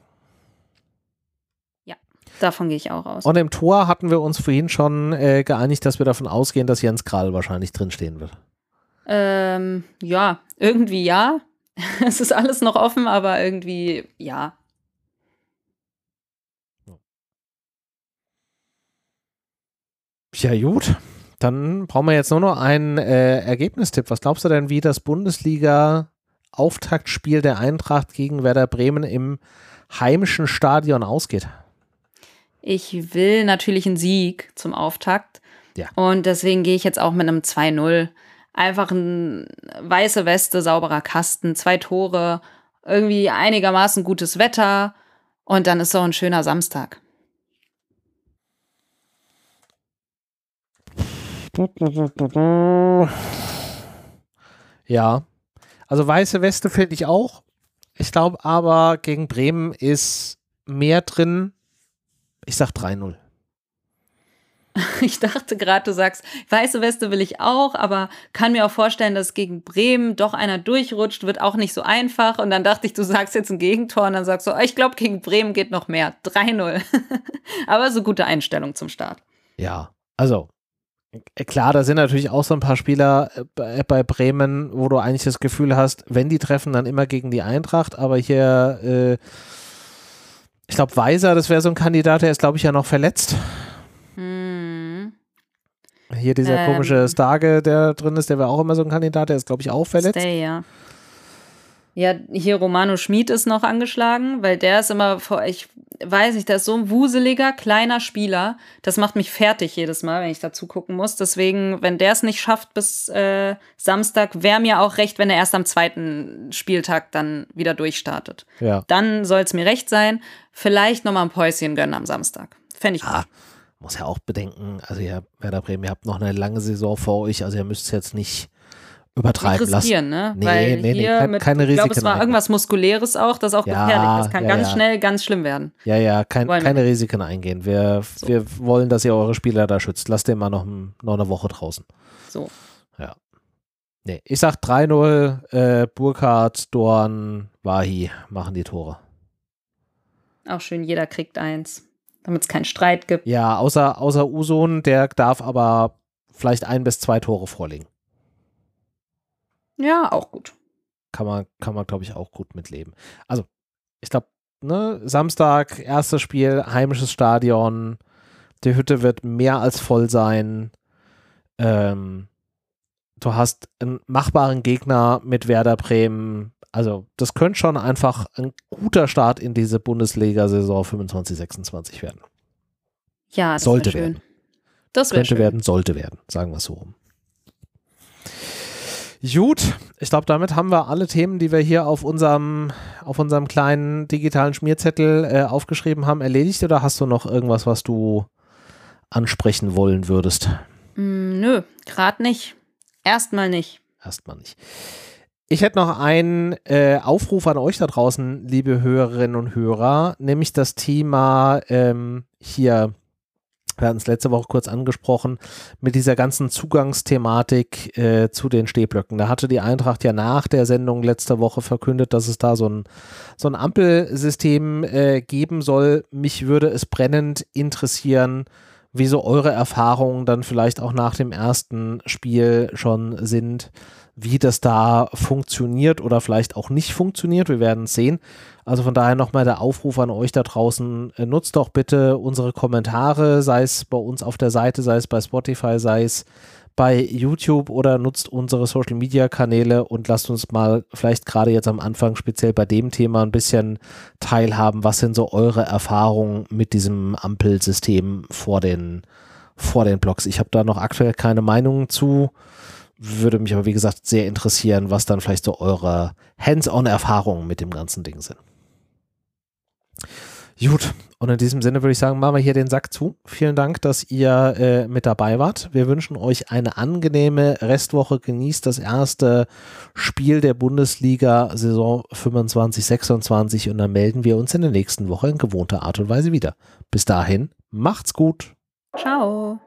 Davon gehe ich auch aus. Und im Tor hatten wir uns vorhin schon äh, geeinigt, dass wir davon ausgehen, dass Jens Kral wahrscheinlich drinstehen wird. Ähm, ja, irgendwie ja. Es ist alles noch offen, aber irgendwie ja. Ja gut, dann brauchen wir jetzt nur noch einen äh, Ergebnistipp. Was glaubst du denn, wie das Bundesliga-Auftaktspiel der Eintracht gegen Werder Bremen im heimischen Stadion ausgeht? Ich will natürlich einen Sieg zum Auftakt. Ja. Und deswegen gehe ich jetzt auch mit einem zwei null. Einfach ein weiße Weste, sauberer Kasten, zwei Tore, irgendwie einigermaßen gutes Wetter und dann ist so ein schöner Samstag. Ja, also weiße Weste finde ich auch. Ich glaube aber, gegen Bremen ist mehr drin. Ich sag drei null. Ich dachte gerade, du sagst, weiße Weste will ich auch, aber kann mir auch vorstellen, dass gegen Bremen doch einer durchrutscht, wird auch nicht so einfach. Und dann dachte ich, du sagst jetzt ein Gegentor und dann sagst du, oh, ich glaube, gegen Bremen geht noch mehr. drei null. Aber so gute Einstellung zum Start. Ja, also klar, da sind natürlich auch so ein paar Spieler bei, bei Bremen, wo du eigentlich das Gefühl hast, wenn die treffen, dann immer gegen die Eintracht. Aber hier, äh, ich glaube, Weiser, das wäre so ein Kandidat, der ist, glaube ich, ja noch verletzt. Hm. Hier dieser Ähm. komische Starke, der drin ist, der wäre auch immer so ein Kandidat, der ist, glaube ich, auch verletzt. Stay, ja. Ja, hier Romano Schmid ist noch angeschlagen, weil der ist immer, vor, ich weiß nicht, der ist so ein wuseliger, kleiner Spieler. Das macht mich fertig jedes Mal, wenn ich dazu gucken muss. Deswegen, wenn der es nicht schafft bis äh, Samstag, wäre mir auch recht, wenn er erst am zweiten Spieltag dann wieder durchstartet. Ja. Dann soll es mir recht sein. Vielleicht nochmal ein Päuschen gönnen am Samstag. Fände ich Ah, gut. muss ja auch bedenken, also ihr Werder Bremen, ihr habt noch eine lange Saison vor euch, also ihr müsst es jetzt nicht übertreiben Nicht lassen. riskieren, ne? Nee, Weil nee, nee, hier kein, mit, keine ich Risiken. glaube, es war eingehen. irgendwas Muskuläres auch, das auch Ja, gefährlich. Das kann ja, ganz ja. schnell, ganz schlimm werden. Ja, ja, kein, Wollen wir keine nicht. Risiken eingehen. Wir, wir wollen, dass ihr eure Spieler da schützt. Lasst den mal noch, noch eine Woche draußen. So. Ja. Nee, ich sag drei null, äh, Burkhardt, Dorn, Wahi machen die Tore. Auch schön, jeder kriegt eins, damit es keinen Streit gibt. Ja, außer, außer Usun, der darf aber vielleicht ein bis zwei Tore vorlegen. Ja, auch gut. Kann man, kann man, glaube ich, auch gut mitleben. Also, ich glaube, ne, Samstag, erstes Spiel, heimisches Stadion, die Hütte wird mehr als voll sein. Ähm, du hast einen machbaren Gegner mit Werder Bremen. Also, das könnte schon einfach ein guter Start in diese Bundesliga-Saison fünfundzwanzig sechsundzwanzig werden. Ja, das Sollte wär schön. werden. Das wäre könnte schön. werden, sollte werden, sagen wir es so rum. Gut, ich glaube, damit haben wir alle Themen, die wir hier auf unserem, auf unserem kleinen digitalen Schmierzettel äh, aufgeschrieben haben, erledigt, oder hast du noch irgendwas, was du ansprechen wollen würdest? Mm, nö, gerade nicht. Erstmal nicht. Erstmal nicht. Ich hätte noch einen äh, Aufruf an euch da draußen, liebe Hörerinnen und Hörer, nämlich das Thema ähm, hier, wir hatten es letzte Woche kurz angesprochen, mit dieser ganzen Zugangsthematik äh, zu den Stehblöcken. Da hatte die Eintracht ja nach der Sendung letzte Woche verkündet, dass es da so ein, so ein Ampelsystem äh, geben soll. Mich würde es brennend interessieren, wie so eure Erfahrungen dann vielleicht auch nach dem ersten Spiel schon sind, wie das da funktioniert oder vielleicht auch nicht funktioniert. Wir werden es sehen. Also von daher nochmal der Aufruf an euch da draußen. Äh, nutzt doch bitte unsere Kommentare, sei es bei uns auf der Seite, sei es bei Spotify, sei es bei YouTube, oder nutzt unsere Social Media Kanäle und lasst uns mal vielleicht gerade jetzt am Anfang speziell bei dem Thema ein bisschen teilhaben. Was sind so eure Erfahrungen mit diesem Ampelsystem vor den, vor den Blogs? Ich habe da noch aktuell keine Meinung zu. Würde mich aber, wie gesagt, sehr interessieren, was dann vielleicht so eure Hands-on-Erfahrungen mit dem ganzen Ding sind. Gut, und in diesem Sinne würde ich sagen, machen wir hier den Sack zu. Vielen Dank, dass ihr äh, mit dabei wart. Wir wünschen euch eine angenehme Restwoche. Genießt das erste Spiel der Bundesliga-Saison fünfundzwanzig sechsundzwanzig und dann melden wir uns in der nächsten Woche in gewohnter Art und Weise wieder. Bis dahin, macht's gut. Ciao.